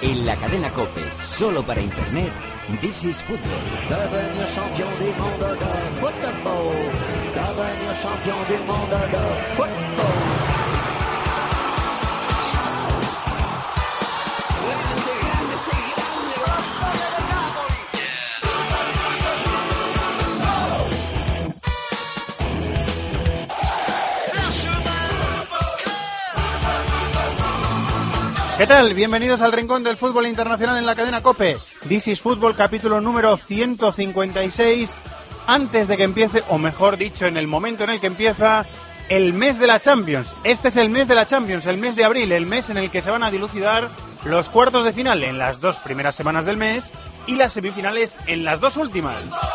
En la cadena COPE, solo para internet, This is Football. Devenir champion du monde de football. Devenir champion du monde de football. ¿Qué tal? Bienvenidos al Rincón del Fútbol Internacional en la cadena COPE. This is Football, capítulo número 156. Antes de que empiece, o mejor dicho, en el momento en el que empieza el mes de la Champions. Este es el mes de la Champions, el mes de abril, el mes en el que se van a dilucidar los cuartos de final en las dos primeras semanas del mes y las semifinales en las dos últimas.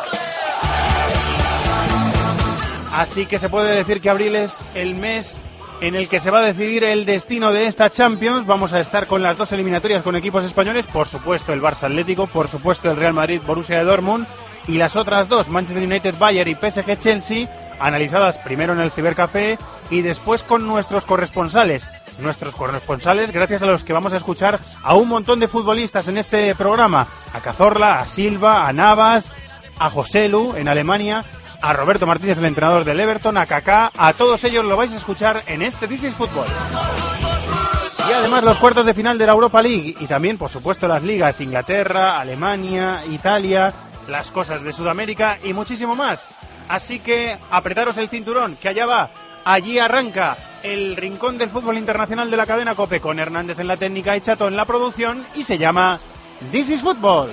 Así que se puede decir que abril es el mes en el que se va a decidir el destino de esta Champions. Vamos a estar con las dos eliminatorias con equipos españoles, por supuesto el Barça Atlético, por supuesto el Real Madrid Borussia Dortmund, y las otras dos, Manchester United Bayern y PSG Chelsea, analizadas primero en el Cibercafé y después con nuestros corresponsales, gracias a los que vamos a escuchar a un montón de futbolistas en este programa: a Cazorla, a Silva, a Navas, a Joselu en Alemania, a Roberto Martínez, el entrenador del Everton, a Kaká. A todos ellos lo vais a escuchar en este This is Football. Y además los cuartos de final de la Europa League y también, por supuesto, las ligas: Inglaterra, Alemania, Italia, las cosas de Sudamérica y muchísimo más. Así que apretaros el cinturón, que allá va. Allí arranca el Rincón del Fútbol Internacional de la cadena COPE, con Hernández en la técnica y Chato en la producción, y se llama This is Football.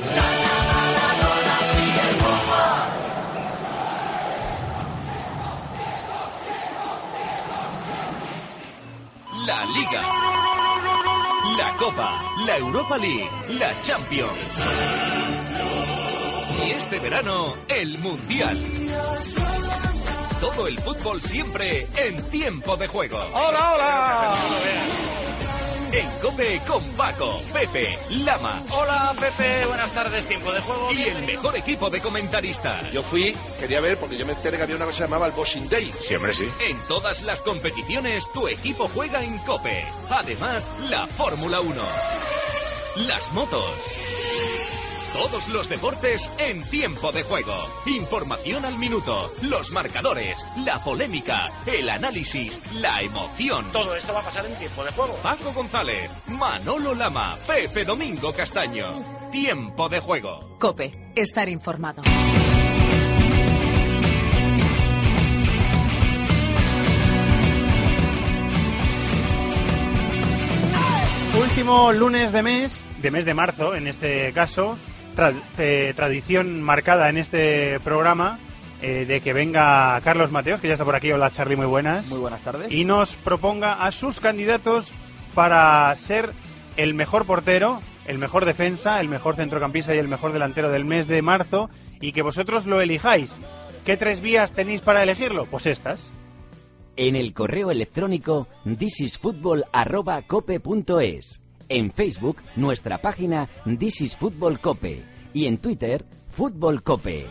La Liga, la Copa, la Europa League, la Champions. Y este verano, el Mundial. Todo el fútbol siempre en tiempo de juego. ¡Hola, hola! En COPE con Paco, Pepe, Lama. Hola Pepe, buenas tardes, tiempo de juego. Y el mejor equipo de comentaristas. Yo quería ver, porque yo me enteré que había una cosa que se llamaba el Boxing Day. Sí, hombre, sí. En todas las competiciones, tu equipo juega en COPE. Además, la Fórmula 1. Las motos. Todos los deportes en tiempo de juego. Información al minuto. Los marcadores, la polémica, el análisis, la emoción. Todo esto va a pasar en tiempo de juego. Paco González, Manolo Lama, Pepe Domingo Castaño. Tiempo de juego. COPE, estar informado. Último lunes de mes de marzo, en este caso. Tradición marcada en este programa de que venga Carlos Mateos, que ya está por aquí. Hola Charly, muy buenas. Muy buenas tardes. Y nos proponga a sus candidatos para ser el mejor portero, el mejor defensa, el mejor centrocampista y el mejor delantero del mes de marzo, y que vosotros lo elijáis. ¿Qué tres vías tenéis para elegirlo? Pues estas. En el correo electrónico thisisfutbol@cope.es. En Facebook, nuestra página This is Football Cope. Y en Twitter, Fútbol Cope.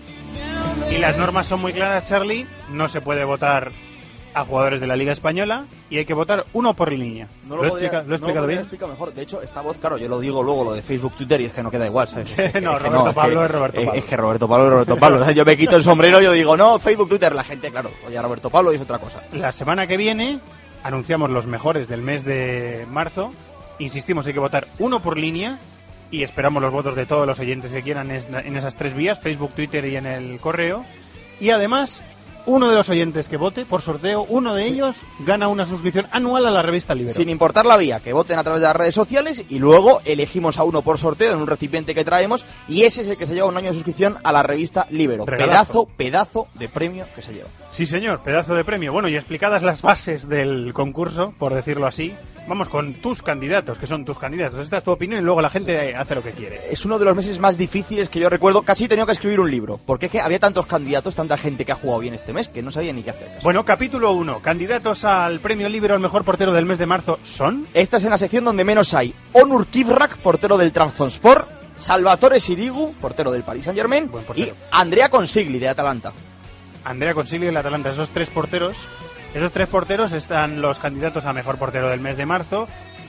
Y las normas son muy claras, Charly. No se puede votar a jugadores de la Liga Española y hay que votar uno por línea. ¿Lo he explicado bien? Lo explica mejor. De hecho, esta voz, claro, yo lo digo luego, lo de Facebook, Twitter, y es que no queda igual, ¿sabes? No, Roberto Pablo es Roberto Pablo. Es que Roberto Pablo es Roberto Pablo. O sea, yo me quito el sombrero y yo digo, no, Facebook, Twitter. La gente, claro, oye, Roberto Pablo dice otra cosa. La semana que viene anunciamos los mejores del mes de marzo. Insistimos, hay que votar uno por línea y esperamos los votos de todos los oyentes que quieran en esas tres vías: Facebook, Twitter y en el correo. Y además, uno de los oyentes que vote por sorteo, uno de ellos gana una suscripción anual a la revista Libero. Sin importar la vía, que voten a través de las redes sociales y luego elegimos a uno por sorteo en un recipiente que traemos, y ese es el que se lleva un año de suscripción a la revista Libero. Regalazo. Pedazo de premio que se lleva. Sí, señor, pedazo de premio. Bueno, y explicadas las bases del concurso, por decirlo así, vamos con tus candidatos, que son tus candidatos. Esta es tu opinión y luego la gente hace lo que quiere. Es uno de los meses más difíciles que yo recuerdo. Casi he tenido que escribir un libro, porque es que había tantos candidatos, tanta gente que ha jugado bien este mes, que no sabía ni qué hacer. Bueno, capítulo 1. Candidatos al premio Libero al mejor portero del mes de marzo son... Esta es en la sección donde menos hay. Onur Kivrak, portero del Trabzonspor; Salvatore Sirigu, portero del Paris Saint-Germain; y Andrea Consigli, de Atalanta. Andrea Consigli del Atalanta. Esos tres porteros están los candidatos a mejor portero del mes de marzo.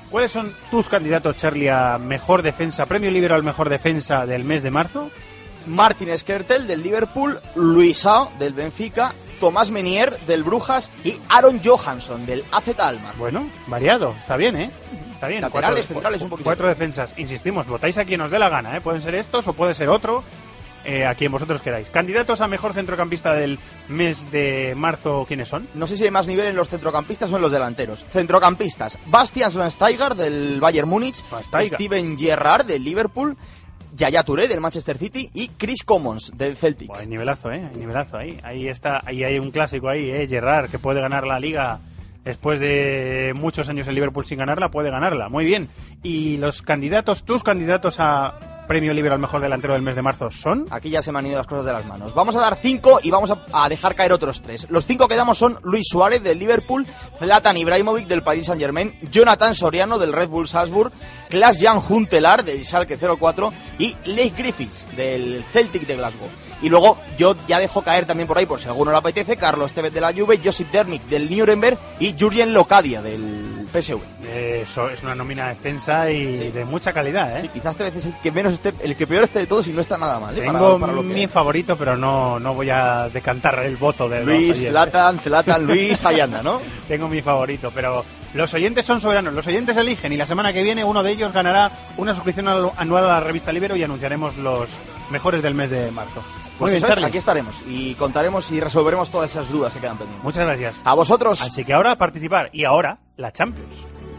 ¿Cuáles son tus candidatos, Charlie, a mejor defensa, premio Libero al mejor defensa del mes de marzo? Martin Skrtel del Liverpool, Luisao del Benfica, Tomás Menier del Brujas y Aaron Johansson del AZ Alkmaar. Bueno, variado, está bien, ¿eh? Está bien. Laterales, centrales, un poquito. 4 defensas, insistimos, votáis a quien os dé la gana, ¿eh? Pueden ser estos o puede ser otro, a quien vosotros queráis. Candidatos a mejor centrocampista del mes de marzo, ¿quiénes son? No sé si hay más nivel en los centrocampistas o en los delanteros. Centrocampistas, Bastian Schweinsteiger del Bayern Múnich, Steven Gerrard del Liverpool, Yaya Touré del Manchester City y Chris Commons del Celtic. Hay nivelazo, hay nivelazo ahí. Ahí está, ahí hay un clásico ahí, Gerrard, que puede ganar la Liga después de muchos años en Liverpool sin ganarla, puede ganarla. Muy bien. Y los candidatos, tus candidatos a premio Libero al mejor delantero del mes de marzo son... Aquí ya se me han ido las cosas de las manos. Vamos a dar 5 y vamos a dejar caer otros 3. Los 5 que damos son Luis Suárez del Liverpool, Zlatan Ibrahimovic del Paris Saint-Germain, Jonathan Soriano del Red Bull Salzburg, Klaas-Jan Huntelaar del Schalke 04 y Leigh Griffiths del Celtic de Glasgow. Y luego yo ya dejo caer también por ahí, por si a alguno le apetece, Carlos Tevez de la Juve, Josip Dernic del Nuremberg y Jurgen Locadia del PSV. Eso es una nómina extensa y de mucha calidad, ¿eh? Sí, quizás Tevez es el que menos esté, el que peor esté de todos y no está nada mal, ¿eh? Tengo para mi favorito, pero no voy a decantar el voto de Luis, Zlatan, Luis, ahí anda, ¿no? Tengo mi favorito, pero los oyentes son soberanos, los oyentes eligen y la semana que viene uno de ellos ganará una suscripción anual a la revista Libero y anunciaremos los mejores del mes de marzo. Pues eso es, aquí estaremos y contaremos y resolveremos todas esas dudas que quedan pendientes. Muchas gracias. A vosotros. Así que ahora a participar y ahora la Champions.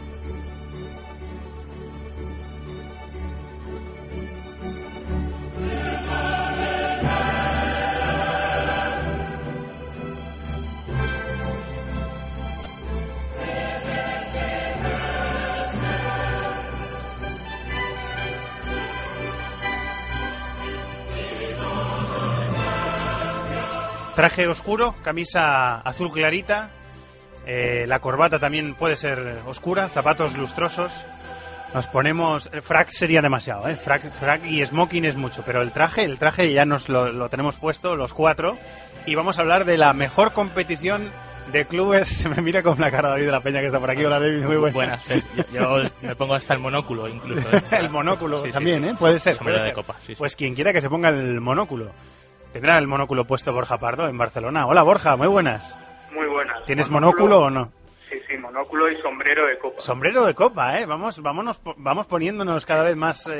Traje oscuro, camisa azul clarita, la corbata también puede ser oscura, zapatos lustrosos. Nos ponemos... Frac sería demasiado, ¿eh? Frac y smoking es mucho, pero el traje ya nos lo tenemos puesto, los 4, y vamos a hablar de la mejor competición de clubes. Se me mira con la cara David de la Peña que está por aquí. Hola David, muy buenas. Yo me pongo hasta el monóculo incluso. El monóculo sí, también, sí. Puede ser. De copa, sí, pues quien quiera que se ponga el monóculo. Tendrá el monóculo puesto Borja Pardo en Barcelona. Hola Borja, muy buenas. Muy buenas. ¿Tienes monóculo o no? Sí, monóculo y sombrero de copa. Sombrero de copa, ¿eh? Vamos poniéndonos cada vez más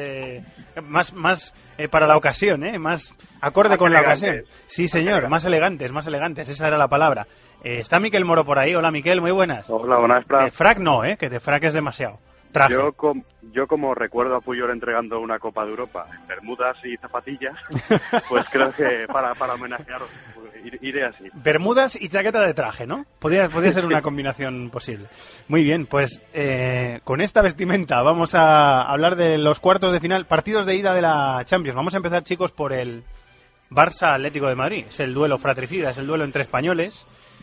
para la ocasión, ¿eh? Más acorde más con elegantes. La ocasión. Sí, señor, más elegantes, esa era la palabra. Está Miquel Moro por ahí. Hola Miquel, muy buenas. Hola, buenas. Frac no, que de frac es demasiado. Traje. Yo como recuerdo a Puyol entregando una Copa de Europa en bermudas y zapatillas, pues creo que para homenajearos iré así. Bermudas y chaqueta de traje, ¿no? Podría ser una combinación posible. Muy bien, pues con esta vestimenta vamos a hablar de los cuartos de final, partidos de ida de la Champions. Vamos a empezar, chicos, por el Barça Atlético de Madrid. Es el duelo fratricida, es el duelo entre españoles.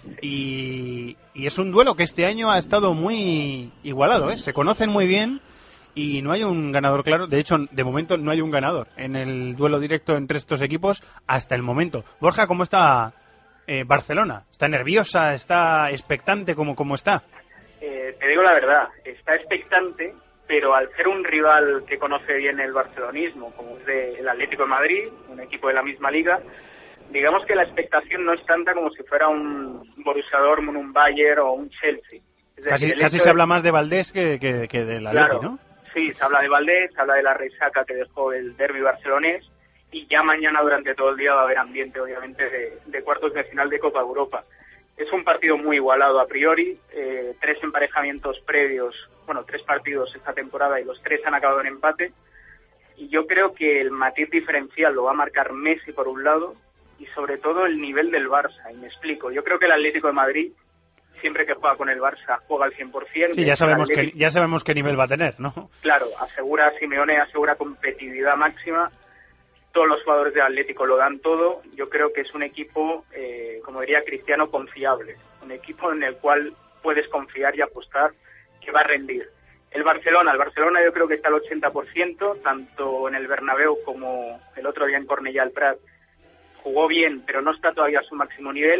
Y es un duelo que este año ha estado muy igualado, ¿eh? Se conocen muy bien y no hay un ganador claro. De hecho, de momento no hay un ganador en el duelo directo entre estos equipos hasta el momento. Borja, ¿cómo está Barcelona? ¿Está nerviosa? ¿Está expectante? ¿Cómo está? Te digo la verdad, está expectante, pero al ser un rival que conoce bien el barcelonismo, como es el Atlético de Madrid, un equipo de la misma liga, digamos que la expectación no es tanta como si fuera un Borussia Dortmund, un Bayern o un Chelsea. Es decir, casi se habla más de Valdés que del Atleti, claro, ¿no? Sí, se habla de Valdés, se habla de la resaca que dejó el derbi barcelonés y ya mañana durante todo el día va a haber ambiente, obviamente, de cuartos de final de Copa Europa. Es un partido muy igualado a priori, 3 emparejamientos previos, 3 partidos esta temporada y los 3 han acabado en empate. Y yo creo que el matiz diferencial lo va a marcar Messi por un lado, y sobre todo el nivel del Barça, y me explico. Yo creo que el Atlético de Madrid, siempre que juega con el Barça, juega al 100%. Sí, ya sabemos qué nivel va a tener, ¿no? Claro, Simeone asegura competitividad máxima, todos los jugadores del Atlético lo dan todo. Yo creo que es un equipo, como diría Cristiano, confiable, un equipo en el cual puedes confiar y apostar que va a rendir. El Barcelona yo creo que está al 80%, tanto en el Bernabéu como el otro día en Cornellà al Prat. Jugó bien, pero no está todavía a su máximo nivel.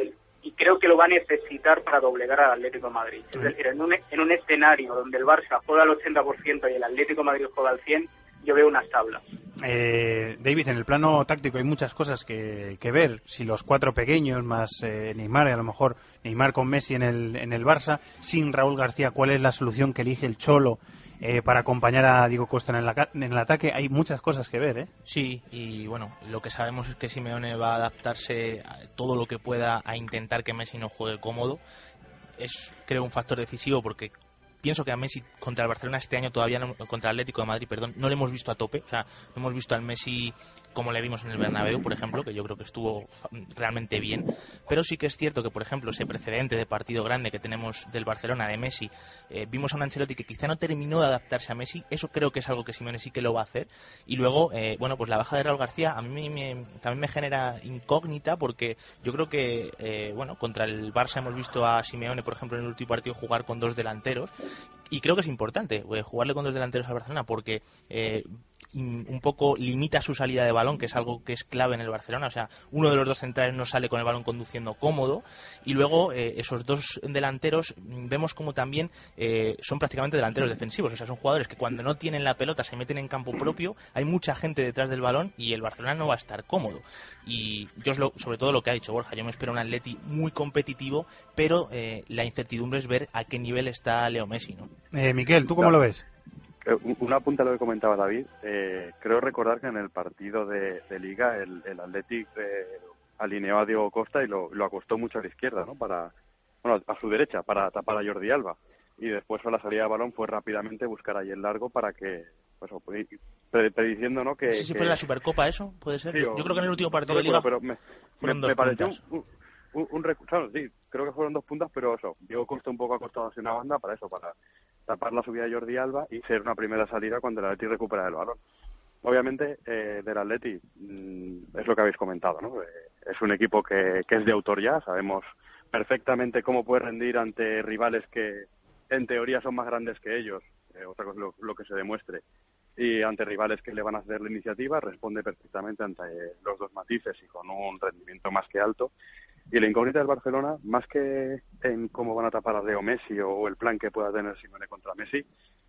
y creo que lo va a necesitar para doblegar al Atlético de Madrid. Es decir, en un escenario donde el Barça juega al 80% y el Atlético de Madrid juega al 100%, yo veo unas tablas. David, en el plano táctico hay muchas cosas que ver. Si los 4 pequeños más Neymar, y a lo mejor Neymar con Messi en el Barça, sin Raúl García, ¿cuál es la solución que elige el Cholo para acompañar a Diego Costa en el ataque? Hay muchas cosas que ver, ¿eh? Sí, y bueno, lo que sabemos es que Simeone va a adaptarse a todo lo que pueda a intentar que Messi no juegue cómodo. Es, creo, un factor decisivo porque pienso que a Messi contra el Barcelona este año todavía no, contra el Atlético de Madrid, perdón, no le hemos visto a tope. O sea, no hemos visto al Messi como le vimos en el Bernabéu, por ejemplo, que yo creo que estuvo realmente bien. Pero sí que es cierto que, por ejemplo, ese precedente de partido grande que tenemos del Barcelona de Messi, vimos a un Ancelotti que quizá no terminó de adaptarse a Messi. Eso creo que es algo que Simeone sí que lo va a hacer. Y luego, bueno, pues la baja de Raúl García a mí también me genera incógnita, porque yo creo que, bueno, contra el Barça hemos visto a Simeone, por ejemplo, en el último partido jugar con 2 delanteros. Y creo que es importante jugarle con 2 delanteros al Barcelona porque un poco limita su salida de balón, que es algo que es clave en el Barcelona. O sea, uno de los 2 centrales no sale con el balón conduciendo cómodo, y luego esos 2 delanteros vemos como también son prácticamente delanteros defensivos. O sea, son jugadores que cuando no tienen la pelota se meten en campo propio, hay mucha gente detrás del balón y el Barcelona no va a estar cómodo. Y yo sobre todo lo que ha dicho Borja, yo me espero un Atleti muy competitivo, pero la incertidumbre es ver a qué nivel está Leo Messi, ¿no? Miquel, ¿tú cómo lo ves? Una punta a lo que comentaba David. Creo recordar que en el partido de Liga el Athletic alineó a Diego Costa y lo acostó mucho a la izquierda, ¿no? A su derecha, para tapar a Jordi Alba. Y después a la salida de balón fue rápidamente buscar ahí el largo para que, pues, prediciendo, ¿no? Que, sí, fue la Supercopa eso, puede ser. Sí, yo creo que en el último partido de Liga pero fueron 2 pareció puntas. Claro, sí, creo que fueron 2 puntas, pero eso, Diego Costa un poco acostado hacia una banda para tapar la subida de Jordi Alba y ser una primera salida cuando el Atleti recupera el balón. Obviamente, del Atleti es lo que habéis comentado, ¿no? Es un equipo que es de autor ya, sabemos perfectamente cómo puede rendir ante rivales que en teoría son más grandes que ellos, otra cosa es lo que se demuestre, y ante rivales que le van a hacer la iniciativa, responde perfectamente ante los 2 matices y con un rendimiento más que alto. Y la incógnita del Barcelona, más que en cómo van a tapar a Leo Messi o el plan que pueda tener Simeone contra Messi,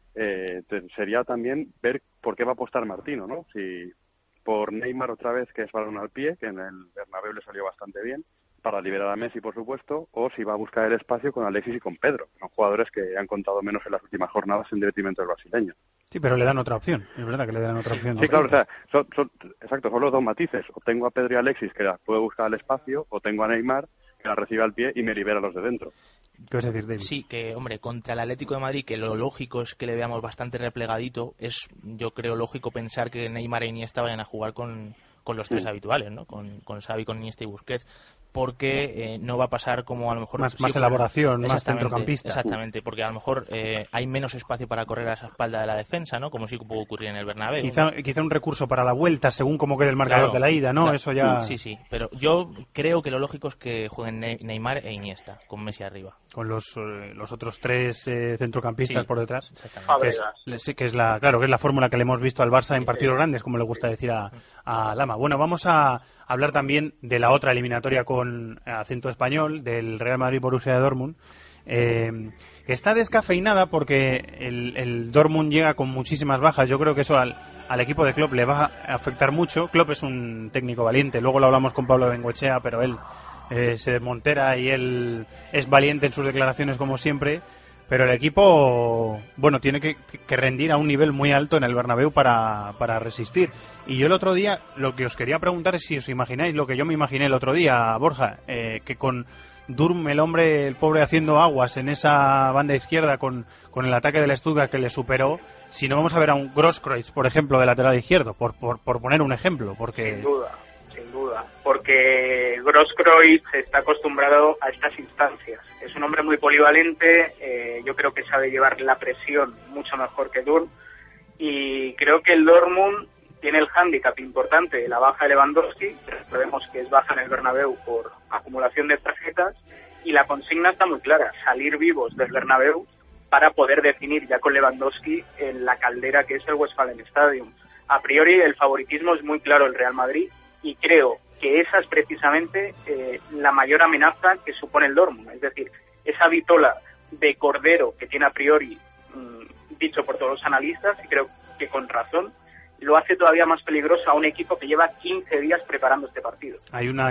sería también ver por qué va a apostar Martino, ¿no? Si por Neymar otra vez, que es balón al pie, que en el Bernabéu le salió bastante bien, para liberar a Messi, por supuesto, o si va a buscar el espacio con Alexis y con Pedro, que son jugadores que han contado menos en las últimas jornadas en detrimento del brasileño. Sí, pero le dan otra opción, es verdad que le dan otra opción. Sí, claro, o sea, son los 2 matices. O tengo a Pedro y a Alexis, que las puede buscar al espacio, o tengo a Neymar, que la recibe al pie y me libera a los de dentro. ¿Qué vas a decir, David? Sí, que, hombre, contra el Atlético de Madrid, que lo lógico es que le veamos bastante replegadito, es, yo creo, lógico pensar que Neymar e Iniesta vayan a jugar con los 3 habituales, ¿no? Con Xavi, con Iniesta y Busquets, porque no va a pasar como a lo mejor... Más elaboración, más centrocampista. Exactamente, porque a lo mejor hay menos espacio para correr a esa espalda de la defensa, ¿no? Como sí que puede ocurrir en el Bernabéu. Quizá un recurso para la vuelta, según cómo quede el marcador de la ida, ¿no? Claro, eso ya... Sí, pero yo creo que lo lógico es que jueguen Neymar e Iniesta, con Messi arriba. Con los otros 3 centrocampistas por detrás. Que es la fórmula que le hemos visto al Barça en partidos grandes, como le gusta decir a Lama. Bueno, vamos a hablar también de la otra eliminatoria con acento español, del Real Madrid Borussia Dortmund, que está descafeinada porque el Dortmund llega con muchísimas bajas. Yo creo que eso al equipo de Klopp le va a afectar mucho. Klopp es un técnico valiente, luego lo hablamos con Pablo Bengoechea, pero él se desmontera y él es valiente en sus declaraciones como siempre. Pero el equipo, bueno, tiene que rendir a un nivel muy alto en el Bernabéu para resistir. Y yo el otro día, lo que os quería preguntar es si os imagináis lo que yo me imaginé el otro día, Borja, que con Durm, el pobre haciendo aguas en esa banda izquierda con el ataque del Stuttgart que le superó, si no vamos a ver a un Grosskreutz, por ejemplo, de lateral izquierdo, por poner un ejemplo, porque... Sin duda, porque Grosskreutz está acostumbrado a estas instancias. Es un hombre muy polivalente, yo creo que sabe llevar la presión mucho mejor que Durm, y creo que el Dortmund tiene el hándicap importante de la baja de Lewandowski. Recordemos que es baja en el Bernabéu por acumulación de tarjetas, y la consigna está muy clara: salir vivos del Bernabéu para poder definir ya con Lewandowski en la caldera que es el Westfalen Stadium. A priori el favoritismo es muy claro el Real Madrid, y creo que esa es precisamente la mayor amenaza que supone el Dortmund. Es decir, esa vitola de cordero que tiene a priori, dicho por todos los analistas, y creo que con razón, lo hace todavía más peligroso a un equipo que lleva 15 días preparando este partido. Hay otra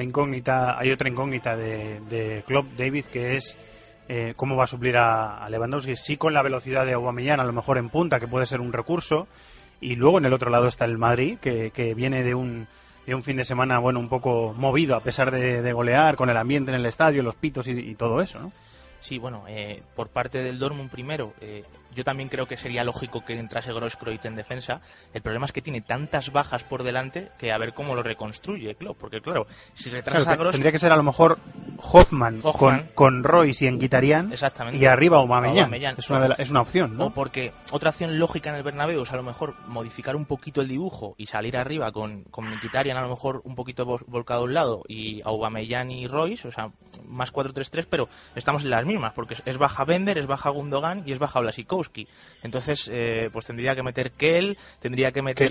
incógnita de Klopp, David, que es cómo va a suplir a Lewandowski. Sí, con la velocidad de Aubameyang, a lo mejor en punta, que puede ser un recurso, y luego en el otro lado está el Madrid, que viene de un fin de semana, bueno, un poco movido, a pesar de golear, con el ambiente en el estadio, los pitos y todo eso, ¿no? Sí, bueno, por parte del Dortmund primero, yo también creo que sería lógico que entrase Grosskreutz en defensa. El problema es que tiene tantas bajas por delante que a ver cómo lo reconstruye Klopp, porque claro, si retrasa a Grosskreutz... Tendría que ser a lo mejor Hoffmann. Con Royce y Mkhitaryan, exactamente, y arriba Aubameyang. Es una opción, ¿no? O porque otra opción lógica en el Bernabéu es a lo mejor modificar un poquito el dibujo y salir arriba con Mkhitaryan a lo mejor un poquito volcado a un lado y Aubameyang y Royce, o sea, más 4-3-3, pero estamos en las mismas, porque es baja Bender, es baja Gundogan y es baja Blažíkovský. Entonces, pues tendría que meter Kell, tendría que meter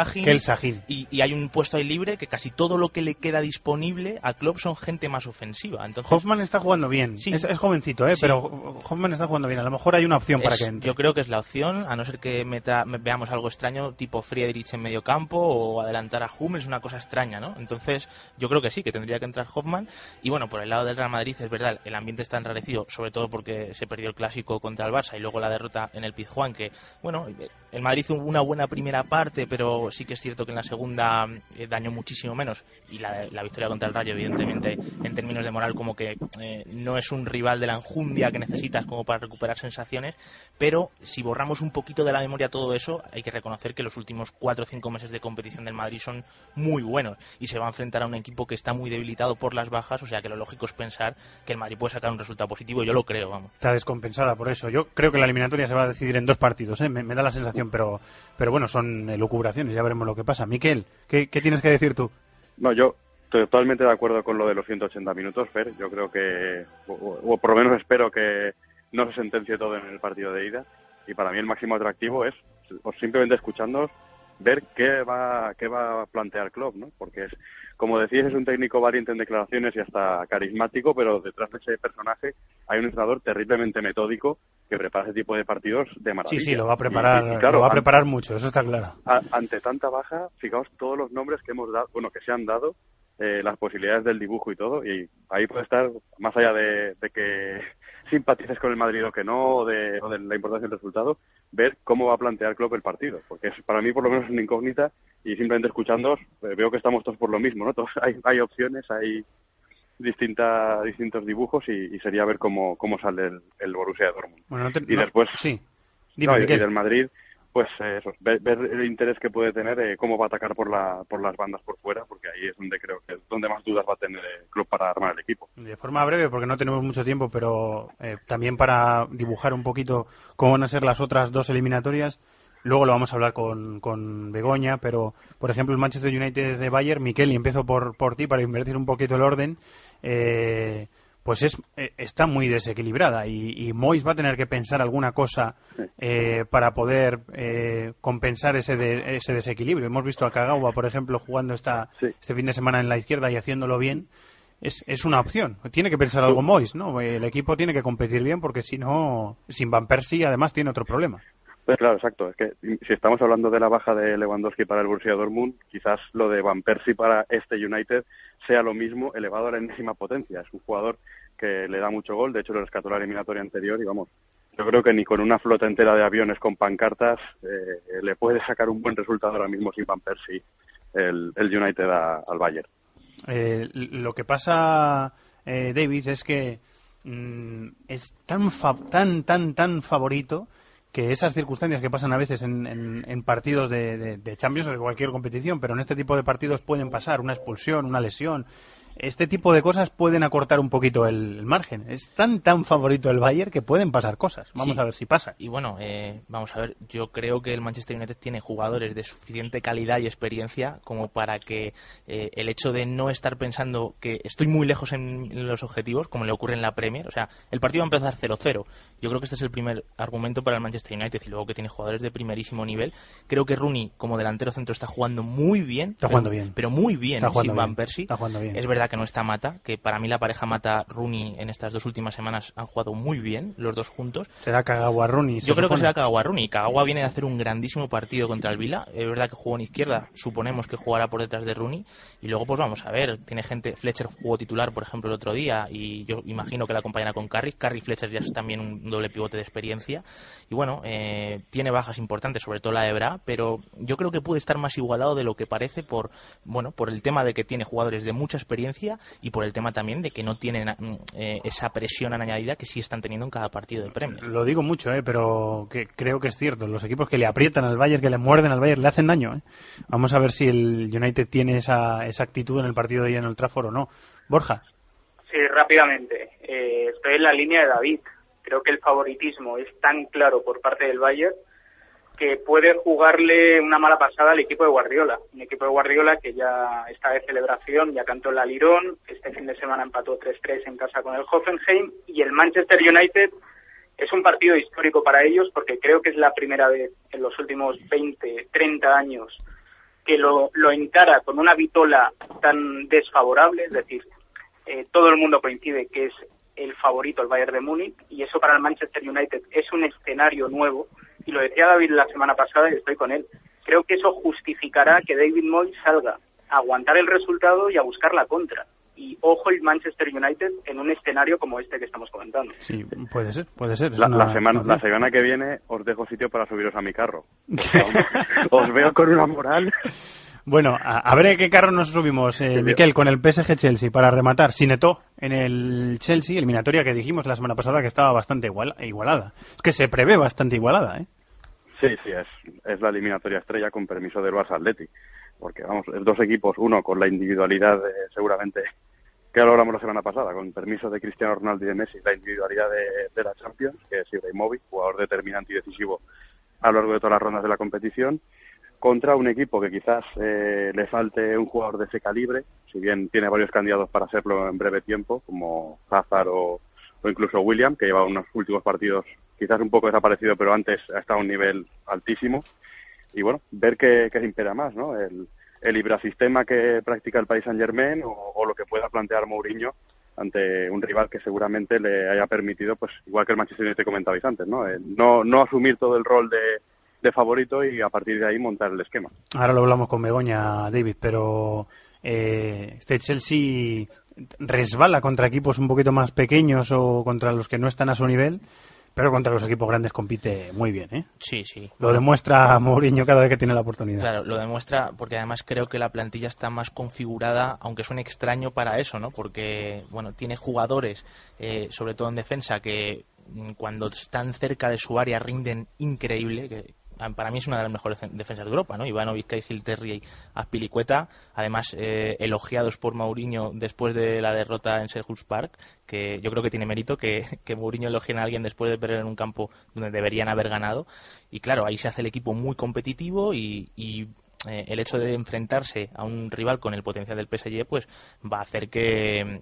Sahin. Y hay un puesto ahí libre que casi todo lo que le queda disponible a Klopp son gente más ofensiva. Entonces, Hoffmann está jugando bien, sí. es jovencito, sí. Pero Hoffmann está jugando bien. A lo mejor hay una opción para que entre. Yo creo que es la opción, a no ser que veamos algo extraño, tipo Friedrich en medio campo o adelantar a Hummels, es una cosa extraña, ¿no? Entonces, yo creo que sí, que tendría que entrar Hoffmann. Y bueno, por el lado del Real Madrid, es verdad, el ambiente está enrarecido, sobre todo porque se perdió el clásico contra el Barça y luego la derrota en el Pizjuán, que bueno, el Madrid hizo una buena primera parte, pero sí que es cierto que en la segunda dañó muchísimo menos, y la victoria contra el Rayo, evidentemente, en términos de moral, como que no es un rival de la enjundia que necesitas como para recuperar sensaciones, pero si borramos un poquito de la memoria todo eso, hay que reconocer que los últimos 4 o 5 meses de competición del Madrid son muy buenos, y se va a enfrentar a un equipo que está muy debilitado por las bajas, o sea que lo lógico es pensar que el Madrid puede sacar un resultado positivo. Yo lo creo, vamos. Está descompensada por eso. Yo creo que la eliminatoria se va a decidir en 2 partidos, me da la sensación, pero bueno, son elucubraciones, ya veremos lo que pasa. Miquel, ¿qué tienes que decir tú? No, yo estoy totalmente de acuerdo con lo de los 180 minutos, Fer. Yo creo que, o por lo menos espero que no se sentencie todo en el partido de ida, y para mí el máximo atractivo es, simplemente escuchándoos, ver qué va a plantear Klopp, ¿no? Porque es, como decías, es un técnico valiente en declaraciones y hasta carismático, pero detrás de ese personaje hay un entrenador terriblemente metódico que prepara ese tipo de partidos de maravilla. Sí, lo va a preparar, y claro, lo va a preparar mucho, eso está claro. Ante tanta baja, fijaos todos los nombres que hemos dado, bueno, que se han dado, las posibilidades del dibujo y todo, y ahí puede estar, más allá de que simpatices con el Madrid o que no, o de la importancia del resultado, ver cómo va a plantear Klopp el partido, porque es, para mí por lo menos es una incógnita, y simplemente escuchándoos veo que estamos todos por lo mismo, ¿no? Todos, hay opciones, hay distintos dibujos, y sería ver cómo sale el Borussia Dortmund. Bueno, después sí. Y del Madrid, pues eso, ver el interés que puede tener, cómo va a atacar por las bandas por fuera, porque ahí es donde creo que es donde más dudas va a tener el club para armar el equipo. De forma breve, porque no tenemos mucho tiempo, pero también para dibujar un poquito cómo van a ser las otras 2 eliminatorias. Luego lo vamos a hablar con Begoña, pero por ejemplo el Manchester United de Bayern, Miquel, y empiezo por ti para invertir un poquito el orden. Pues está muy desequilibrada, y Moyes va a tener que pensar alguna cosa para poder compensar ese desequilibrio. Hemos visto a Kagawa, por ejemplo, jugando este fin de semana en la izquierda y haciéndolo bien. Es una opción. Tiene que pensar algo Moyes, ¿no? El equipo tiene que competir bien, porque si no, sin Van Persie además tiene otro problema. Pues claro, exacto. Es que si estamos hablando de la baja de Lewandowski para el Borussia Dortmund, quizás lo de Van Persie para este United sea lo mismo, elevado a la enésima potencia. Es un jugador que le da mucho gol, de hecho lo rescató la eliminatoria anterior, y vamos, yo creo que ni con una flota entera de aviones con pancartas le puede sacar un buen resultado ahora mismo sin Van Persie el United al Bayern. Lo que pasa, David, es que es tan favorito, que esas circunstancias que pasan a veces en partidos de Champions o de cualquier competición, pero en este tipo de partidos pueden pasar una expulsión, una lesión, este tipo de cosas pueden acortar un poquito el margen. Es tan favorito el Bayern que pueden pasar cosas. Vamos a ver si pasa. Y bueno, vamos a ver, yo creo que el Manchester United tiene jugadores de suficiente calidad y experiencia como para que el hecho de no estar pensando que estoy muy lejos en los objetivos, como le ocurre en la Premier, o sea, el partido va a empezar 0-0. Yo creo que este es el primer argumento para el Manchester United, y luego que tiene jugadores de primerísimo nivel. Creo que Rooney, como delantero centro, está jugando muy bien. Pero muy bien, sin Van Persie. Está jugando bien. Es verdad que no está Mata, que para mí la pareja Mata-Rooney en estas 2 últimas semanas han jugado muy bien, los dos juntos. ¿Será Kagawa-Rooney? Yo creo que será Kagawa-Rooney. Kagawa viene de hacer un grandísimo partido contra el Vila. Es verdad que jugó en izquierda, suponemos que jugará por detrás de Rooney. Y luego pues vamos a ver, tiene gente, Fletcher jugó titular por ejemplo el otro día, y yo imagino que la acompañará con Carrick y Fletcher ya es también un doble pivote de experiencia, y bueno, tiene bajas importantes, sobre todo la de Bra, pero yo creo que puede estar más igualado de lo que parece por el tema de que tiene jugadores de mucha experiencia, y por el tema también de que no tienen esa presión añadida que sí están teniendo en cada partido de Premier. Lo digo mucho, pero que creo que es cierto, los equipos que le aprietan al Bayern, que le muerden al Bayern, le hacen daño. Vamos a ver si el United tiene esa actitud en el partido de hoy en el Trafford o no. Borja. Sí, rápidamente. Estoy en la línea de David. Creo que el favoritismo es tan claro por parte del Bayern que puede jugarle una mala pasada al equipo de Guardiola. Un equipo de Guardiola que ya está de celebración, ya cantó el Alirón, este fin de semana empató 3-3 en casa con el Hoffenheim, y el Manchester United es un partido histórico para ellos porque creo que es la primera vez en los últimos 20, 30 años que lo encara con una vitola tan desfavorable, es decir, todo el mundo coincide que es el favorito el Bayern de Múnich, y eso para el Manchester United es un escenario nuevo, y lo decía David la semana pasada y estoy con él. Creo que eso justificará que David Moyes salga a aguantar el resultado y a buscar la contra. Y ojo el Manchester United en un escenario como este que estamos comentando. Sí, puede ser. La semana que viene os dejo sitio para subiros a mi carro. Os veo con una moral. Bueno, a ver a qué carro nos subimos, Miquel, con el PSG-Chelsea para rematar. Sinetó en el Chelsea, eliminatoria que dijimos la semana pasada que estaba bastante igualada. Es que se prevé bastante igualada, Sí, es la eliminatoria estrella con permiso del Barça Athletic. Porque, vamos, es 2 equipos, uno con la individualidad seguramente que lo hablamos la semana pasada, con permiso de Cristiano Ronaldo y de Messi, la individualidad de la Champions, que es Ibrahimovic, jugador determinante y decisivo a lo largo de todas las rondas de la competición, contra un equipo que quizás le falte un jugador de ese calibre, si bien tiene varios candidatos para hacerlo en breve tiempo, como Hazard o incluso William, que lleva unos últimos partidos quizás un poco desaparecido, pero antes ha estado a un nivel altísimo. Y bueno, ver qué impera más, ¿no? El hibrasistema que practica el Paris Saint-Germain o lo que pueda plantear Mourinho ante un rival que seguramente le haya permitido, pues igual que el Manchester United comentabais antes, ¿no? No asumir todo el rol de favorito y a partir de ahí montar el esquema. Ahora lo hablamos con Begoña, David, pero este Chelsea resbala contra equipos un poquito más pequeños o contra los que no están a su nivel, pero contra los equipos grandes compite muy bien, Sí. Lo demuestra Mourinho cada vez que tiene la oportunidad. Claro, lo demuestra porque además creo que la plantilla está más configurada, aunque suene extraño para eso, ¿no? Porque, bueno, tiene jugadores, sobre todo en defensa, que cuando están cerca de su área rinden increíble, que para mí es una de las mejores defensas de Europa, ¿no? Ivanovic, Cahill, Terry y Azpilicueta, además elogiados por Mourinho después de la derrota en Selhurst Park, que yo creo que tiene mérito que Mourinho elogie a alguien después de perder en un campo donde deberían haber ganado, y claro, ahí se hace el equipo muy competitivo y el hecho de enfrentarse a un rival con el potencial del PSG pues va a hacer que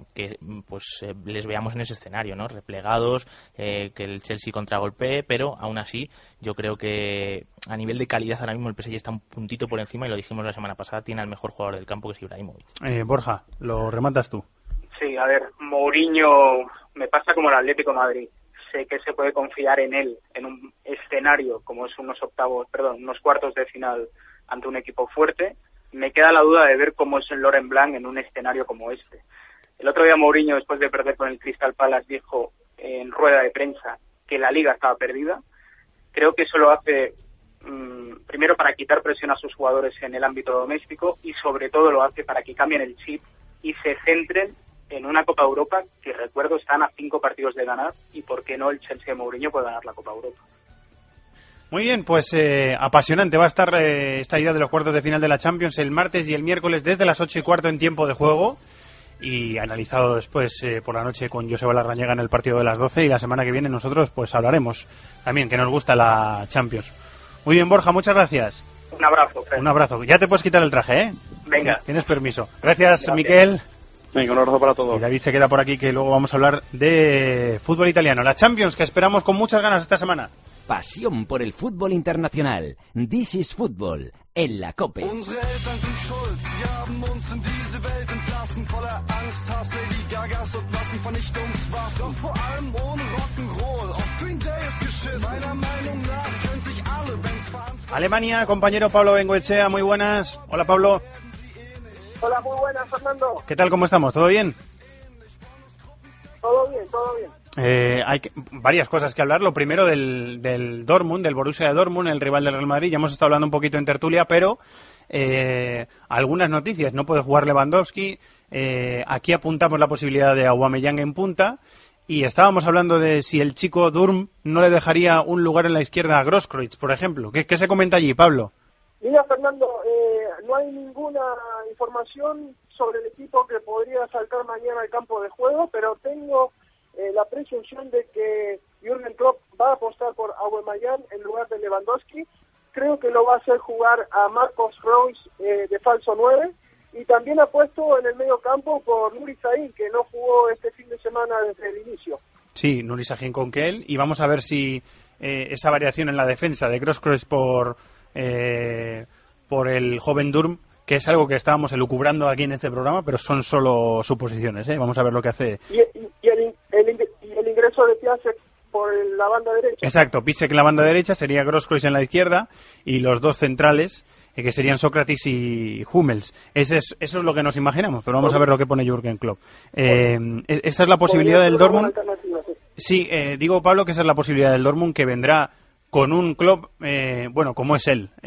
les veamos en ese escenario, ¿no? Replegados, que el Chelsea contragolpee, pero aún así yo creo que a nivel de calidad ahora mismo el PSG está un puntito por encima, y lo dijimos la semana pasada, tiene al mejor jugador del campo, que es Ibrahimovic. Borja, lo rematas tú. Sí, a ver, Mourinho me pasa como el Atlético de Madrid. Sé que se puede confiar en él en un escenario como es unos cuartos de final ante un equipo fuerte. Me queda la duda de ver cómo es el Laurent Blanc en un escenario como este. El otro día Mourinho, después de perder con el Crystal Palace, dijo en rueda de prensa que la Liga estaba perdida. Creo que eso lo hace primero para quitar presión a sus jugadores en el ámbito doméstico, y sobre todo lo hace para que cambien el chip y se centren en una Copa Europa que, recuerdo, están a 5 partidos de ganar, y por qué no el Chelsea de Mourinho puede ganar la Copa Europa. Muy bien, pues apasionante va a estar esta ida de los cuartos de final de la Champions el martes y el miércoles desde las 8:15 en tiempo de juego. y analizado después por la noche con Joseba Larrañaga en el partido de las 12, y la semana que viene nosotros pues hablaremos también, que nos gusta la Champions. Muy bien, Borja, muchas gracias. Un abrazo, Fred. Un abrazo. Ya te puedes quitar el traje, ¿eh? Venga. Tienes permiso. Gracias, Miquel. Venga, un abrazo para todos. Y David se queda por aquí, que luego vamos a hablar de fútbol italiano. La Champions, que esperamos con muchas ganas esta semana. Pasión por el fútbol internacional. This is Football, en la COPE. Alemania, compañero Pablo Bengoechea, muy buenas. Hola, Pablo. Hola, muy buenas, Fernando. ¿Qué tal, cómo estamos? ¿Todo bien? Todo bien, todo bien. Hay varias cosas que hablar. Lo primero del Dortmund, del Borussia de Dortmund, el rival del Real Madrid. Ya hemos estado hablando un poquito en tertulia, pero algunas noticias. No puede jugar Lewandowski. Aquí apuntamos la posibilidad de Aubameyang en punta. Y estábamos hablando de si el chico Durm no le dejaría un lugar en la izquierda a Grosskreutz, por ejemplo. ¿Qué se comenta allí, Pablo? Mira, Fernando, no hay ninguna información sobre el equipo que podría saltar mañana al campo de juego, pero tengo la presunción de que Jürgen Klopp va a apostar por Aubameyang en lugar de Lewandowski. Creo que lo va a hacer jugar a Marcos Reus de falso 9, y también ha puesto en el medio campo por Nuri Sahin, que no jugó este fin de semana desde el inicio. Sí, Nuri Sahin con Kell, y vamos a ver si esa variación en la defensa de Grosskreutz por el joven Durm, que es algo que estábamos elucubrando aquí en este programa, pero son solo suposiciones, ¿eh? Vamos a ver lo que hace. Y el ingreso de Piasek por la banda derecha. Exacto, Piasek en la banda derecha, sería Grosskreutz en la izquierda, y los dos centrales, que serían Sócrates y Hummels. Eso es lo que nos imaginamos, pero vamos a ver lo que pone Jürgen Klopp. Esa es la posibilidad del Dortmund. Sí, digo, Pablo, que esa es la posibilidad del Dortmund, que vendrá con un Klopp, como es él,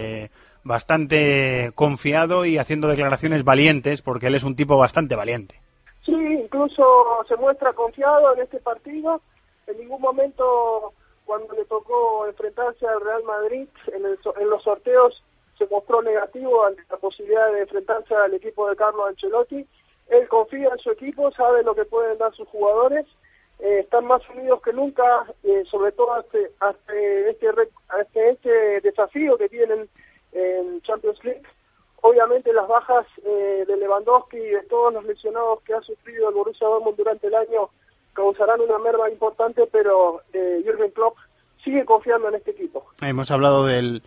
bastante confiado y haciendo declaraciones valientes, porque él es un tipo bastante valiente. Sí, incluso se muestra confiado en este partido. En ningún momento, cuando le tocó enfrentarse al Real Madrid en los sorteos, se mostró negativo ante la posibilidad de enfrentarse al equipo de Carlo Ancelotti. Él confía en su equipo, sabe lo que pueden dar sus jugadores, están más unidos que nunca, sobre todo ante este desafío que tienen en Champions League. Obviamente las bajas de Lewandowski y de todos los lesionados que ha sufrido el Borussia Dortmund durante el año causarán una merma importante, pero Jürgen Klopp sigue confiando en este equipo. Hemos hablado del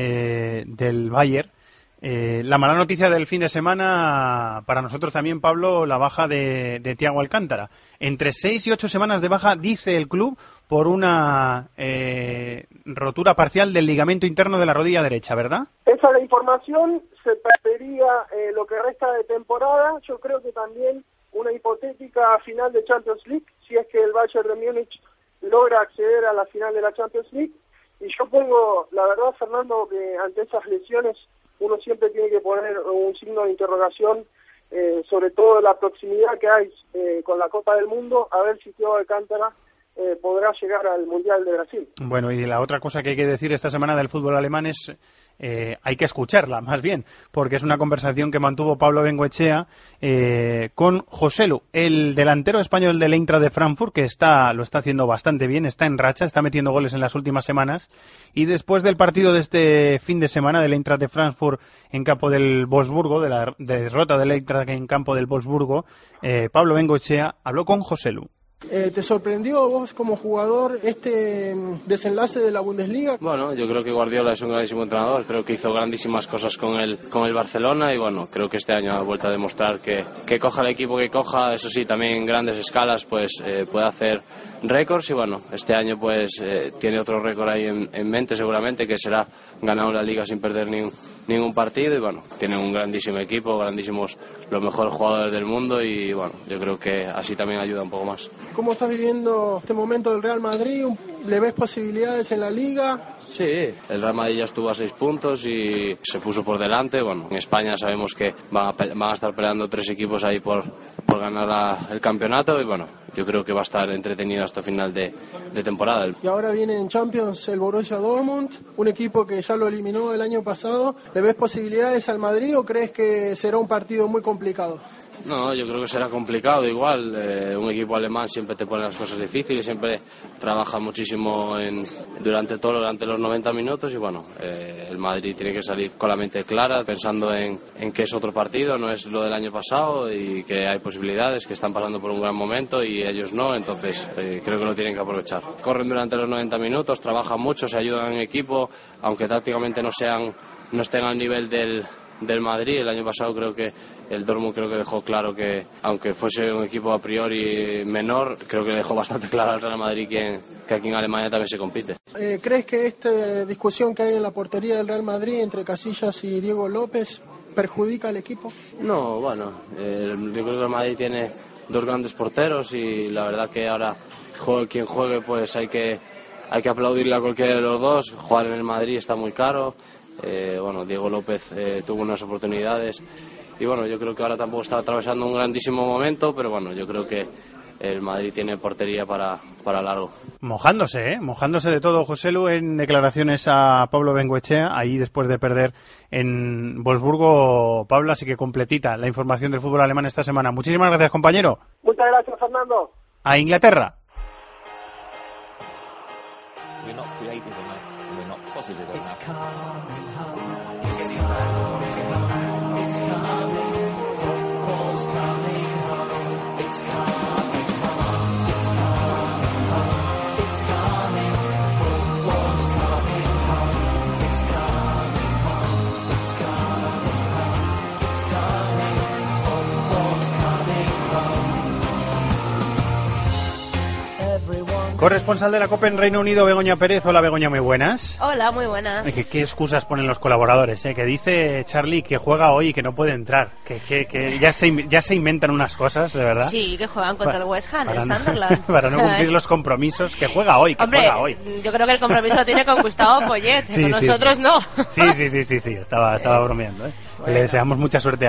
Bayern. La mala noticia del fin de semana para nosotros también, Pablo, la baja de Thiago Alcántara. Entre 6 y 8 semanas de baja, dice el club, por una rotura parcial del ligamento interno de la rodilla derecha, ¿verdad? Esa es la información. Se perdería lo que resta de temporada. Yo creo que también una hipotética final de Champions League, si es que el Bayern de Múnich logra acceder a la final de la Champions League. Y yo pongo, la verdad, Fernando, que ante esas lesiones uno siempre tiene que poner un signo de interrogación, sobre todo la proximidad que hay con la Copa del Mundo, a ver si Thiago Alcántara podrá llegar al Mundial de Brasil. Bueno, y la otra cosa que hay que decir esta semana del fútbol alemán es, hay que escucharla más bien, porque es una conversación que mantuvo Pablo Bengoechea con Joselu, el delantero español del Eintracht de Frankfurt, que lo está haciendo bastante bien, está en racha, está metiendo goles en las últimas semanas, y después del partido de este fin de semana del Eintracht de Frankfurt en campo del Wolfsburgo, de la derrota del Eintracht en campo del Wolfsburgo, Pablo Bengoechea habló con Joselu. ¿Te sorprendió vos como jugador este desenlace de la Bundesliga? Bueno, yo creo que Guardiola es un grandísimo entrenador, creo que hizo grandísimas cosas con el Barcelona y bueno, creo que este año ha vuelto a demostrar que coja el equipo que coja, eso sí, también en grandes escalas pues puede hacer récords y bueno, este año pues tiene otro récord ahí en mente seguramente, que será ganar la Liga sin perder ningún partido y bueno, tiene un grandísimo equipo, grandísimos, los mejores jugadores del mundo y bueno, yo creo que así también ayuda un poco más. ¿Cómo estás viviendo este momento del Real Madrid? ¿Le ves posibilidades en la Liga? Sí, el Real Madrid ya estuvo a 6 puntos y se puso por delante. Bueno, en España sabemos que van a estar peleando 3 equipos ahí por ganar el campeonato y bueno, yo creo que va a estar entretenido hasta final de temporada. Y ahora viene en Champions el Borussia Dortmund, un equipo que ya lo eliminó el año pasado. ¿Le ves posibilidades al Madrid o crees que será un partido muy complicado? No, yo creo que será complicado igual. Un equipo alemán siempre te pone las cosas difíciles, siempre trabaja muchísimo durante los 90 minutos y bueno, el Madrid tiene que salir con la mente clara, pensando en que es otro partido, no es lo del año pasado y que hay posibilidades, que están pasando por un gran momento y ellos no, entonces creo que lo tienen que aprovechar. Corren durante los 90 minutos, trabajan mucho, se ayudan en equipo, aunque tácticamente no estén al nivel del Madrid. El año pasado creo que el Dortmund dejó claro que aunque fuese un equipo a priori menor, creo que dejó bastante claro al Real Madrid que aquí en Alemania también se compite. ¿Crees que esta discusión que hay en la portería del Real Madrid entre Casillas y Diego López perjudica al equipo? No, bueno, yo creo que el Madrid tiene 2 grandes porteros y la verdad que ahora quien juegue pues hay que aplaudirle a cualquiera de los dos. Jugar en el Madrid está muy caro. Bueno, Diego López tuvo unas oportunidades y bueno, yo creo que ahora tampoco está atravesando un grandísimo momento, pero bueno, yo creo que el Madrid tiene portería para largo. Mojándose de todo Joselu en declaraciones a Pablo Bengoechea, ahí después de perder en Wolfsburgo. Pablo, así que completita la información del fútbol alemán esta semana. Muchísimas gracias, compañero. Muchas gracias, Fernando. A Inglaterra. We're not creative enough. We're not positive enough. It's coming home. It's coming home. It's coming. Football's coming home. It's coming home. It's coming home. It's coming. Football's coming home. It's coming home. It's coming home. It's coming. Football's coming home. Corresponsal de la COPE en Reino Unido, Begoña Pérez. Hola, Begoña, muy buenas. Hola, muy buenas. ¿Qué excusas ponen los colaboradores? Que dice Charlie que juega hoy y que no puede entrar. Que ya se inventan unas cosas, de verdad. Sí, que juegan contra el West Ham, el Sunderland. Para no cumplir los compromisos. Que juega hoy, juega hoy. Yo creo que el compromiso lo tiene con Gustavo Poyet, sí, con nosotros no. Sí, estaba bromeando. Bueno. Le deseamos mucha suerte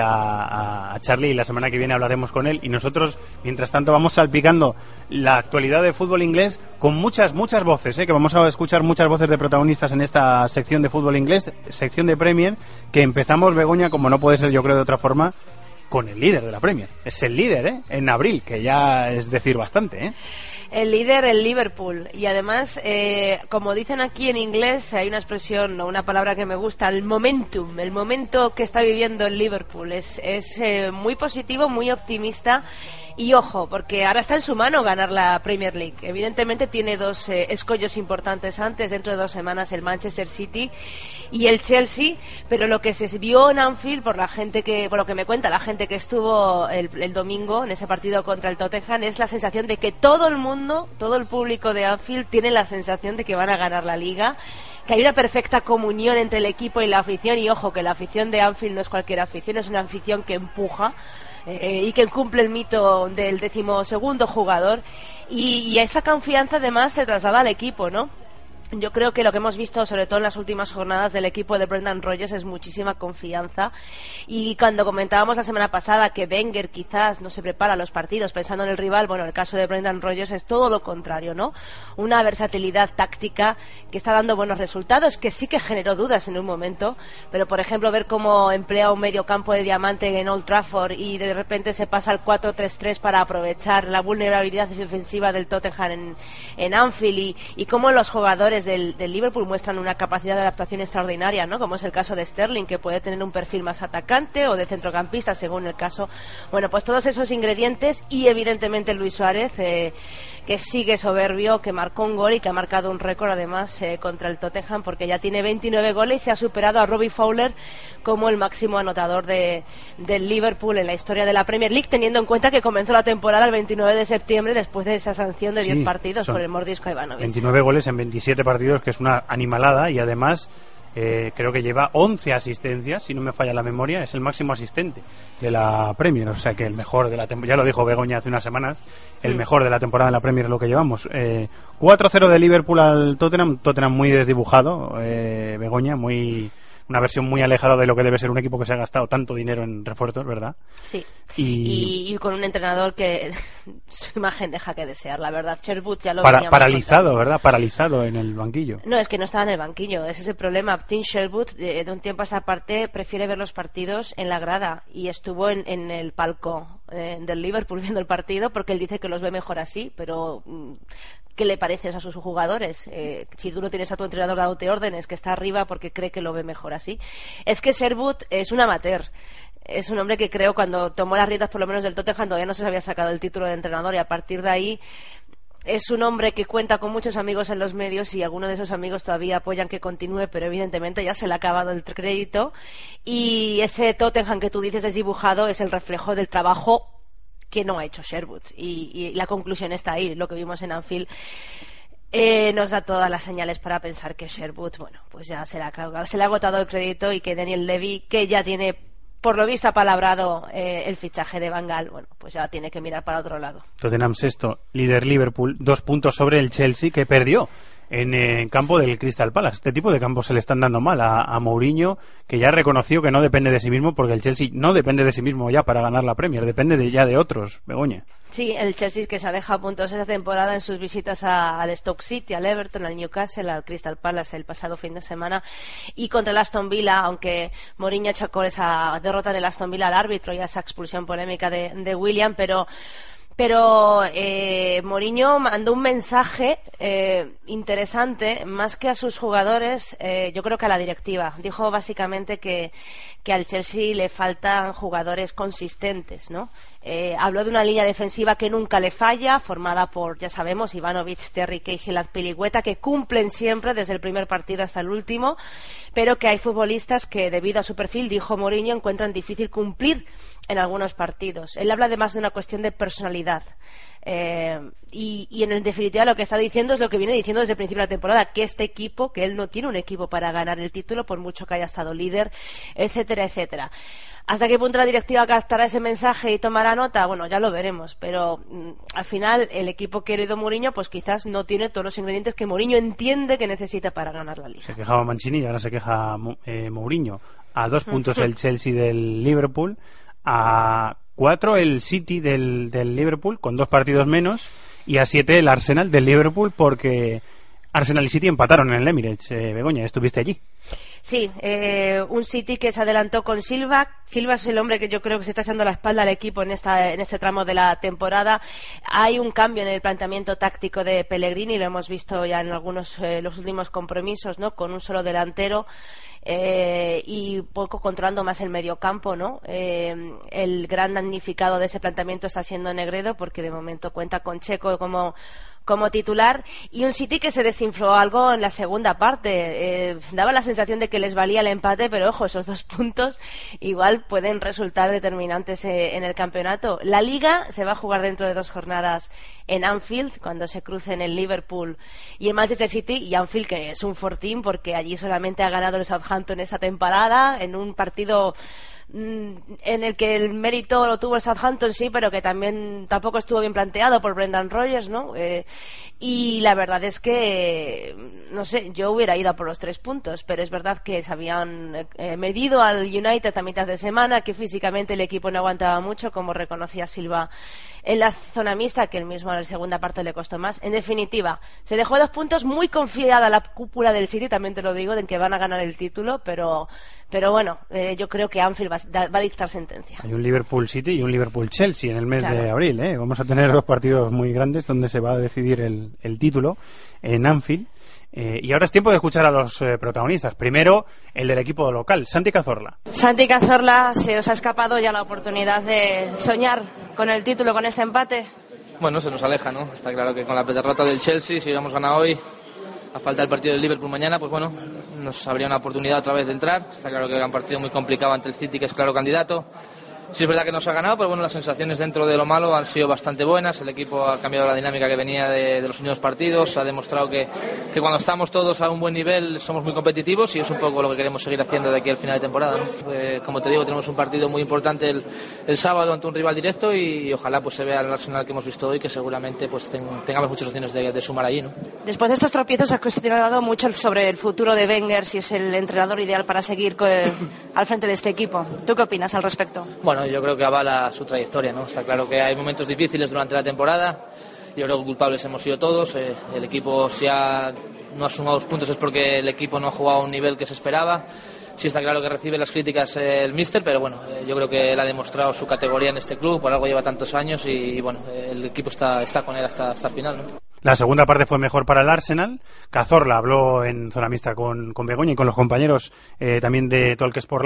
a Charlie y la semana que viene hablaremos con él. Y nosotros, mientras tanto, vamos salpicando la actualidad del fútbol inglés con muchas voces, que vamos a escuchar muchas voces de protagonistas en esta sección de fútbol inglés, sección de Premier, que empezamos, Begoña, como no puede ser yo creo de otra forma, con el líder de la Premier. Es el líder, en abril, que ya es decir bastante, El líder, el Liverpool. Y además, como dicen aquí en inglés, hay una expresión o una palabra que me gusta, el momentum, el momento que está viviendo el Liverpool. Es muy positivo, muy optimista. Y ojo, porque ahora está en su mano ganar la Premier League. Evidentemente tiene 2 escollos importantes antes, dentro de 2 semanas el Manchester City y el Chelsea, pero lo que se vio en Anfield por lo que me cuenta la gente que estuvo el domingo en ese partido contra el Tottenham, es la sensación de que todo el mundo, todo el público de Anfield tiene la sensación de que van a ganar la Liga, que hay una perfecta comunión entre el equipo y la afición, y ojo, que la afición de Anfield no es cualquier afición, es una afición que empuja y que cumple el mito del 12º jugador, y esa confianza además se traslada al equipo, ¿no? Yo creo que lo que hemos visto, sobre todo en las últimas jornadas del equipo de Brendan Rodgers, es muchísima confianza. Y cuando comentábamos la semana pasada que Wenger quizás no se prepara los partidos pensando en el rival, bueno, en el caso de Brendan Rodgers es todo lo contrario, ¿no? Una versatilidad táctica que está dando buenos resultados, que sí que generó dudas en un momento, pero por ejemplo ver cómo emplea un medio campo de diamante en Old Trafford y de repente se pasa al 4-3-3 para aprovechar la vulnerabilidad defensiva del Tottenham en Anfield, y cómo los jugadores del Liverpool muestran una capacidad de adaptación extraordinaria, ¿no? Como es el caso de Sterling, que puede tener un perfil más atacante o de centrocampista según el caso. Bueno, pues todos esos ingredientes, y evidentemente Luis Suárez, que sigue soberbio, que marcó un gol y que ha marcado un récord además contra el Tottenham, porque ya tiene 29 goles y se ha superado a Robbie Fowler como el máximo anotador del Liverpool en la historia de la Premier League, teniendo en cuenta que comenzó la temporada el 29 de septiembre después de esa sanción de 10 partidos por el mordisco a Ivanovic. 29 goles en 27 partidos, que es una animalada, y además creo que lleva 11 asistencias, si no me falla la memoria, es el máximo asistente de la Premier, o sea que el mejor de la temporada, ya lo dijo Begoña hace unas semanas, el mejor de la temporada en la Premier es lo que llevamos. 4-0 de Liverpool al Tottenham muy desdibujado, Begoña, una versión muy alejada de lo que debe ser un equipo que se ha gastado tanto dinero en refuerzos, ¿verdad? Sí. Y con un entrenador que su imagen deja que desear, la verdad. Sherwood ya lo paralizado, contando. ¿verdad? Paralizado en el banquillo. No, es que no estaba en el banquillo, ese es el problema. Tim Sherwood, de un tiempo a esta parte, prefiere ver los partidos en la grada y estuvo en el palco del Liverpool viendo el partido porque él dice que los ve mejor así, pero ¿qué le parece a sus jugadores? Si tú no tienes a tu entrenador dándote órdenes, que está arriba porque cree que lo ve mejor así. Es que Sherwood es un amateur. Es un hombre que creo cuando tomó las riendas por lo menos del Tottenham todavía no se había sacado el título de entrenador y a partir de ahí es un hombre que cuenta con muchos amigos en los medios y algunos de esos amigos todavía apoyan que continúe, pero evidentemente ya se le ha acabado el crédito y ese Tottenham que tú dices desdibujado es el reflejo del trabajo que no ha hecho Sherwood y la conclusión está ahí, lo que vimos en Anfield nos da todas las señales para pensar que Sherwood, bueno, pues ya se le ha agotado el crédito y que Daniel Levy, que ya tiene por lo visto apalabrado el fichaje de Van Gaal, bueno, pues ya tiene que mirar para otro lado. Tottenham sexto, líder Liverpool, 2 puntos sobre el Chelsea que perdió en campo del Crystal Palace. Este tipo de campos se le están dando mal a Mourinho, que ya reconoció que no depende de sí mismo, porque el Chelsea no depende de sí mismo ya para ganar la Premier, depende ya de otros, Begoña. Sí, el Chelsea que se ha dejado puntos esta temporada en sus visitas al Stoke City, al Everton, al Newcastle, al Crystal Palace el pasado fin de semana y contra el Aston Villa, aunque Mourinho achacó esa derrota del Aston Villa al árbitro y a esa expulsión polémica de Willian, pero Mourinho mandó un mensaje interesante, más que a sus jugadores, yo creo que a la directiva. Dijo básicamente que al Chelsea le faltan jugadores consistentes, ¿no? Habló de una línea defensiva que nunca le falla, formada por, ya sabemos, Ivanovic, Terry Cahill, Azpilicueta, que cumplen siempre desde el primer partido hasta el último, pero que hay futbolistas que, debido a su perfil, dijo Mourinho, encuentran difícil cumplir en algunos partidos. Él habla además de una cuestión de personalidad. Y en definitiva lo que está diciendo es lo que viene diciendo desde el principio de la temporada, que este equipo, que él no tiene un equipo para ganar el título por mucho que haya estado líder, etcétera, etcétera. ¿Hasta qué punto la directiva captará ese mensaje y tomará nota? Bueno, ya lo veremos, pero al final el equipo querido Mourinho pues quizás no tiene todos los ingredientes que Mourinho entiende que necesita para ganar la Liga. Se quejaba Mancini y ahora se queja Mourinho. A 2 puntos el Chelsea del Liverpool, a 4 el City del Liverpool con 2 partidos menos y a 7 el Arsenal del Liverpool, porque Arsenal y City empataron en el Emirates. Begoña, ¿estuviste allí? Sí, un City que se adelantó con Silva. Silva es el hombre que yo creo que se está echando la espalda al equipo en este tramo de la temporada. Hay un cambio en el planteamiento táctico de Pellegrini, lo hemos visto ya en algunos los últimos compromisos, ¿no? Con un solo delantero. Y poco controlando más el mediocampo, ¿no? El gran damnificado de ese planteamiento está siendo Negredo, porque de momento cuenta con Checo como titular, y un City que se desinfló algo en la segunda parte. Daba la sensación de que les valía el empate, pero ojo, esos 2 puntos igual pueden resultar determinantes en el campeonato. La Liga se va a jugar dentro de 2 jornadas en Anfield, cuando se crucen el Liverpool y el Manchester City, y Anfield que es un fortín porque allí solamente ha ganado el Southampton esta temporada en un partido en el que el mérito lo tuvo el Southampton, sí, pero que tampoco estuvo bien planteado por Brendan Rodgers, ¿no? Y la verdad es que, no sé, yo hubiera ido a por los 3 puntos, pero es verdad que se habían medido al United a mitad de semana, que físicamente el equipo no aguantaba mucho, como reconocía Silva en la zona mixta, que él mismo en la segunda parte le costó más. En definitiva, se dejó 2 puntos, muy confiada la cúpula del City, también te lo digo, de que van a ganar el título, pero bueno, yo creo que Anfield va a dictar sentencia. Hay un Liverpool City y un Liverpool Chelsea en el mes de abril, ¿eh? Vamos a tener 2 partidos muy grandes donde se va a decidir el título en Anfield. Y ahora es tiempo de escuchar a los protagonistas. Primero, el del equipo local, Santi Cazorla. Santi Cazorla, ¿se os ha escapado ya la oportunidad de soñar con el título, con este empate? Bueno, se nos aleja, ¿no? Está claro que con la derrota del Chelsea, si hubiéramos ganado hoy, a falta del partido del Liverpool mañana, pues bueno, nos habría una oportunidad otra vez de entrar. Está claro que era un partido muy complicado ante el City, que es claro candidato. Sí, es verdad que nos ha ganado, pero bueno, las sensaciones dentro de lo malo han sido bastante buenas. El equipo ha cambiado la dinámica que venía de los últimos partidos, ha demostrado que cuando estamos todos a un buen nivel somos muy competitivos y es un poco lo que queremos seguir haciendo de aquí al final de temporada, ¿no? Como te digo, tenemos un partido muy importante el sábado ante un rival directo y ojalá pues se vea el Arsenal que hemos visto hoy, que seguramente pues tengamos muchas opciones de sumar allí, ¿no? Después de estos tropiezos has cuestionado mucho sobre el futuro de Wenger, si es el entrenador ideal para seguir al frente de este equipo. ¿Tú qué opinas al respecto? Bueno, yo creo que avala su trayectoria, ¿no? Está claro que hay momentos difíciles durante la temporada. Yo creo que culpables hemos sido todos. El equipo no ha sumado los puntos es porque el equipo no ha jugado a un nivel que se esperaba. Sí está claro que recibe las críticas el míster, pero bueno, yo creo que él ha demostrado su categoría en este club, por algo lleva tantos años y bueno, el equipo está con él hasta el final, ¿no? La segunda parte fue mejor para el Arsenal. Cazorla habló en zona mixta con Begoña y con los compañeros también de Talk Sport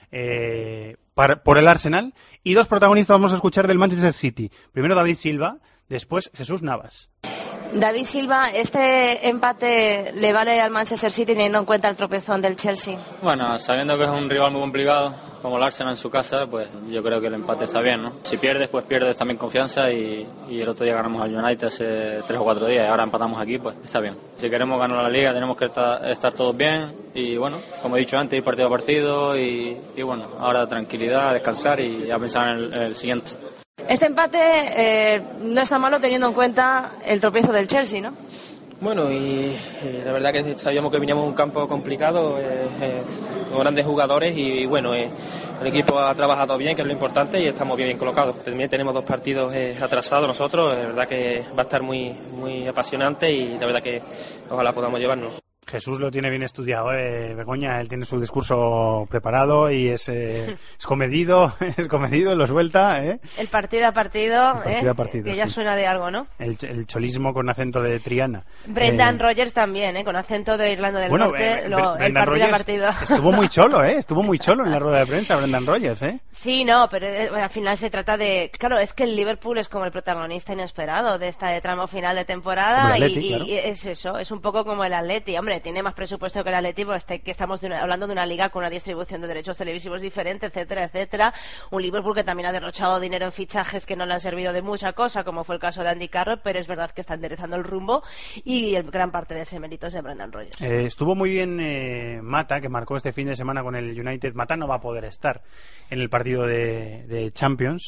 Live por el Arsenal. Y dos protagonistas vamos a escuchar del Manchester City. Primero David Silva, después Jesús Navas. David Silva, ¿este empate le vale al Manchester City teniendo en cuenta el tropezón del Chelsea? Bueno, sabiendo que es un rival muy complicado, como el Arsenal en su casa, pues yo creo que el empate está bien, ¿no? Si pierdes, pues pierdes también confianza y el otro día ganamos al United hace 3 o 4 días y ahora empatamos aquí, pues está bien. Si queremos ganar la Liga tenemos que estar todos bien y bueno, como he dicho antes, ir partido a partido y bueno, ahora tranquilidad, descansar y a pensar en el siguiente. Este empate no está malo teniendo en cuenta el tropiezo del Chelsea, ¿no? Bueno, y la verdad que sabíamos que veníamos a un campo complicado, con grandes jugadores y bueno, el equipo ha trabajado bien, que es lo importante, y estamos bien colocados. También tenemos 2 partidos atrasados nosotros, la verdad que va a estar muy, muy apasionante y la verdad que ojalá podamos llevarnos. Jesús lo tiene bien estudiado, Begoña, él tiene su discurso preparado y es comedido, lo suelta, El partido a partido, que ya sí. Suena de algo, ¿no? El cholismo con acento de Triana. Brendan Rodgers también, con acento de Irlanda del Norte, el partido Rodgers a partido. Estuvo muy cholo en la rueda de prensa, Brendan Rodgers, Sí, no, pero al final se trata de... Claro, es que el Liverpool es como el protagonista inesperado de esta tramo final de temporada claro. Es eso, es un poco como el Atleti, hombre, tiene más presupuesto que el Atleti, que estamos hablando de una liga con una distribución de derechos televisivos diferente, etcétera, etcétera. Un Liverpool que también ha derrochado dinero en fichajes que no le han servido de mucha cosa, como fue el caso de Andy Carroll, pero es verdad que está enderezando el rumbo y gran parte de ese mérito es de Brendan Rodgers. Estuvo muy bien Mata, que marcó este fin de semana con el United. Mata no va a poder estar en el partido de Champions,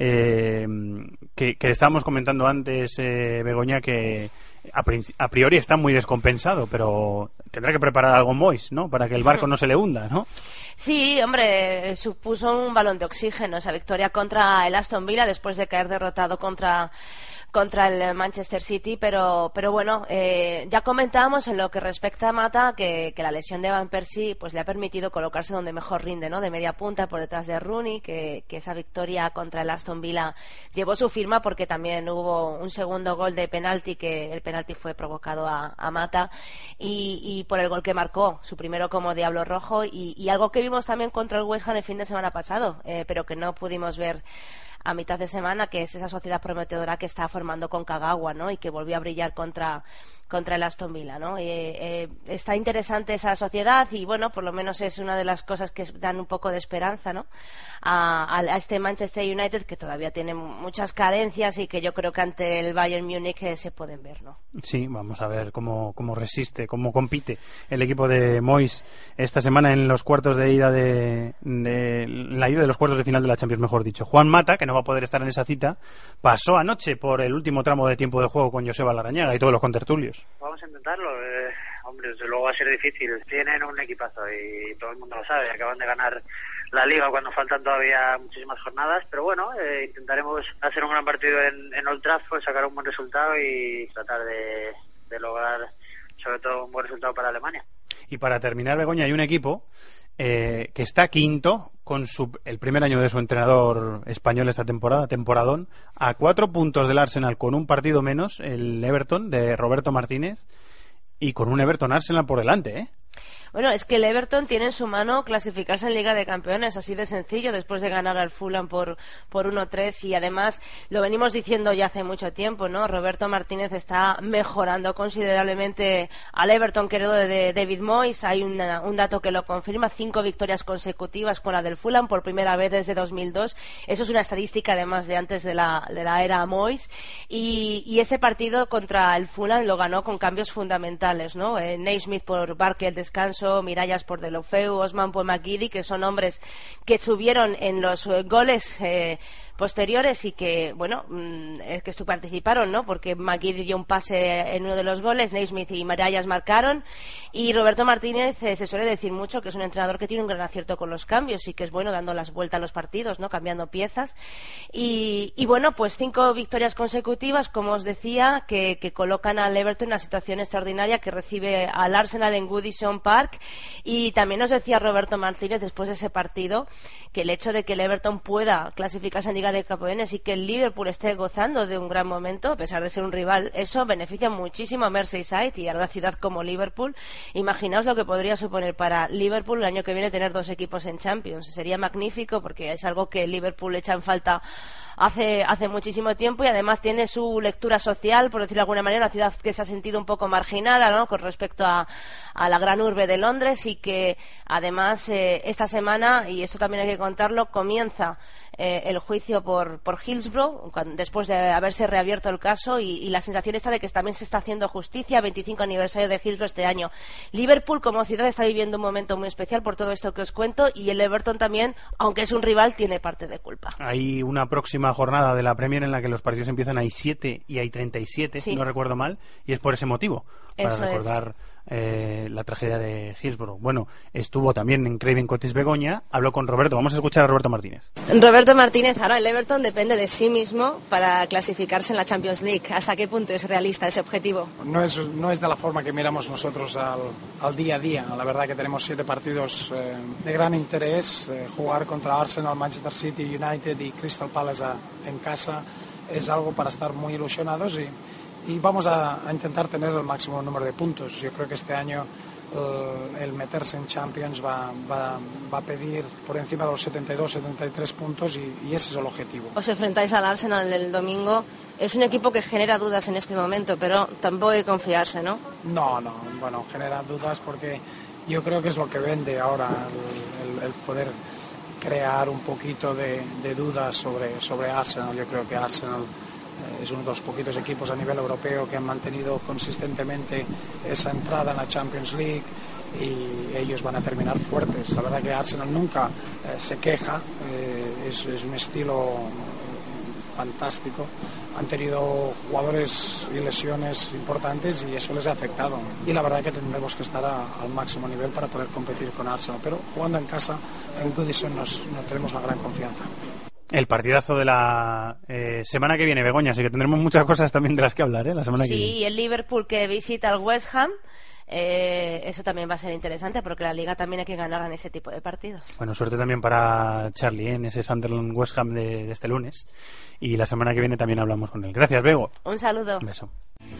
que estábamos comentando antes, Begoña, que a priori está muy descompensado, pero tendrá que preparar algo Moyes, ¿no? Para que el barco no se le hunda, ¿no? Sí, hombre, supuso un balón de oxígeno esa victoria contra el Aston Villa después de caer derrotado contra el Manchester City, pero bueno, ya comentábamos en lo que respecta a Mata que la lesión de Van Persie pues le ha permitido colocarse donde mejor rinde, ¿no? De media punta por detrás de Rooney, que esa victoria contra el Aston Villa llevó su firma porque también hubo un segundo gol de penalti, que el penalti fue provocado a Mata y por el gol que marcó, su primero como Diablo Rojo y algo que vimos también contra el West Ham el fin de semana pasado, pero que no pudimos ver a mitad de semana, que es esa sociedad prometedora que está formando con Kagawa, ¿no? Y que volvió a brillar contra el Aston Villa, ¿no? Está interesante esa sociedad y bueno, por lo menos es una de las cosas que dan un poco de esperanza, ¿no? A este Manchester United, que todavía tiene muchas carencias y que yo creo que ante el Bayern Múnich se pueden ver, ¿no? Sí, vamos a ver cómo resiste, cómo compite el equipo de Moyes esta semana en los cuartos de ida la ida de los cuartos de final de la Champions, mejor dicho. Juan Mata, que no va a poder estar en esa cita, pasó anoche por el último tramo de tiempo de juego con Joseba Larrañaga y todos los contertulios. Vamos a intentarlo, hombre, desde luego va a ser difícil. Tienen un equipazo y todo el mundo lo sabe. Acaban de ganar la Liga cuando faltan todavía muchísimas jornadas, pero bueno, intentaremos hacer un gran partido en Old Trafford, sacar un buen resultado y tratar de lograr sobre todo un buen resultado para Alemania. Y para terminar, Begoña, hay un equipo que está quinto con el primer año de su entrenador español esta temporada, temporadón, a 4 puntos del Arsenal con un partido menos, el Everton de Roberto Martínez, y con un Everton Arsenal por delante, Bueno, es que el Everton tiene en su mano clasificarse en Liga de Campeones, así de sencillo, después de ganar al Fulham por 1-3, y además lo venimos diciendo ya hace mucho tiempo, ¿no? Roberto Martínez está mejorando considerablemente al Everton querido de David Moyes. Hay un dato que lo confirma: 5 victorias consecutivas con la del Fulham por primera vez desde 2002. Eso es una estadística además de antes de la era Moyes, y ese partido contra el Fulham lo ganó con cambios fundamentales, ¿no? Naismith por Barkley al descanso, Mirallas por Deulofeu, Osman por McGeady, que son hombres que subieron en los goles posteriores y que, bueno, es que participaron, ¿no? Porque McGeady dio un pase en uno de los goles, Naismith y Mirallas marcaron, y Roberto Martínez se suele decir mucho que es un entrenador que tiene un gran acierto con los cambios y que es bueno dando las vueltas a los partidos, ¿no? Cambiando piezas, y bueno, pues 5 victorias consecutivas, como os decía, que colocan al Everton en una situación extraordinaria, que recibe al Arsenal en Goodison Park. Y también nos decía Roberto Martínez después de ese partido que el hecho de que el Everton pueda clasificarse en Liga de Campeones y que el Liverpool esté gozando de un gran momento, a pesar de ser un rival, eso beneficia muchísimo a Merseyside y a una ciudad como Liverpool. Imaginaos lo que podría suponer para Liverpool el año que viene tener 2 equipos en Champions. Sería magnífico, porque es algo que Liverpool echa en falta hace muchísimo tiempo, y además tiene su lectura social, por decirlo de alguna manera, una ciudad que se ha sentido un poco marginada, ¿no?, con respecto a la gran urbe de Londres, y que además esta semana, y esto también hay que contarlo, comienza el juicio por Hillsborough, después de haberse reabierto el caso, y la sensación está de que también se está haciendo justicia. 25 aniversario de Hillsborough este año. Liverpool como ciudad está viviendo un momento muy especial por todo esto que os cuento, y el Everton también, aunque es un rival, tiene parte de culpa. Hay una próxima jornada de la Premier en la que los partidos empiezan, hay 7 y hay 37, sí, si no recuerdo mal, y es por ese motivo, para recordar la tragedia de Hillsborough. Bueno, estuvo también en Craven Cottage Begoña, habló con Roberto. Vamos a escuchar a Roberto Martínez. Roberto Martínez, ahora el Everton depende de sí mismo para clasificarse en la Champions League. ¿Hasta qué punto es realista ese objetivo? No es de la forma que miramos nosotros al día a día. La verdad que tenemos 7 partidos de gran interés. Jugar contra Arsenal, Manchester City, United y Crystal Palace en casa es algo para estar muy ilusionados, y vamos a intentar tener el máximo número de puntos. Yo creo que este año el meterse en Champions va a pedir por encima de los 72-73 puntos, y ese es el objetivo. Os enfrentáis al Arsenal el domingo. Es un equipo que genera dudas en este momento, pero tampoco hay que confiarse, ¿no? No, bueno, genera dudas porque yo creo que es lo que vende ahora, el poder crear un poquito de dudas sobre Arsenal. Yo creo que Arsenal es uno de los poquitos equipos a nivel europeo que han mantenido consistentemente esa entrada en la Champions League, y ellos van a terminar fuertes. La verdad que Arsenal nunca se queja, es un estilo fantástico. Han tenido jugadores y lesiones importantes y eso les ha afectado, y la verdad que tendremos que estar al máximo nivel para poder competir con Arsenal, pero jugando en casa en Goodison nos tenemos una gran confianza. El partidazo de la semana que viene, Begoña, así que tendremos muchas cosas también de las que hablar, la semana que viene. Sí, y el Liverpool que visita al West Ham, eso también va a ser interesante, porque la Liga también hay que ganar en ese tipo de partidos. Bueno, suerte también para Charlie en ese Sunderland West Ham de este lunes, y la semana que viene también hablamos con él. Gracias, Bego. Un saludo. Un beso.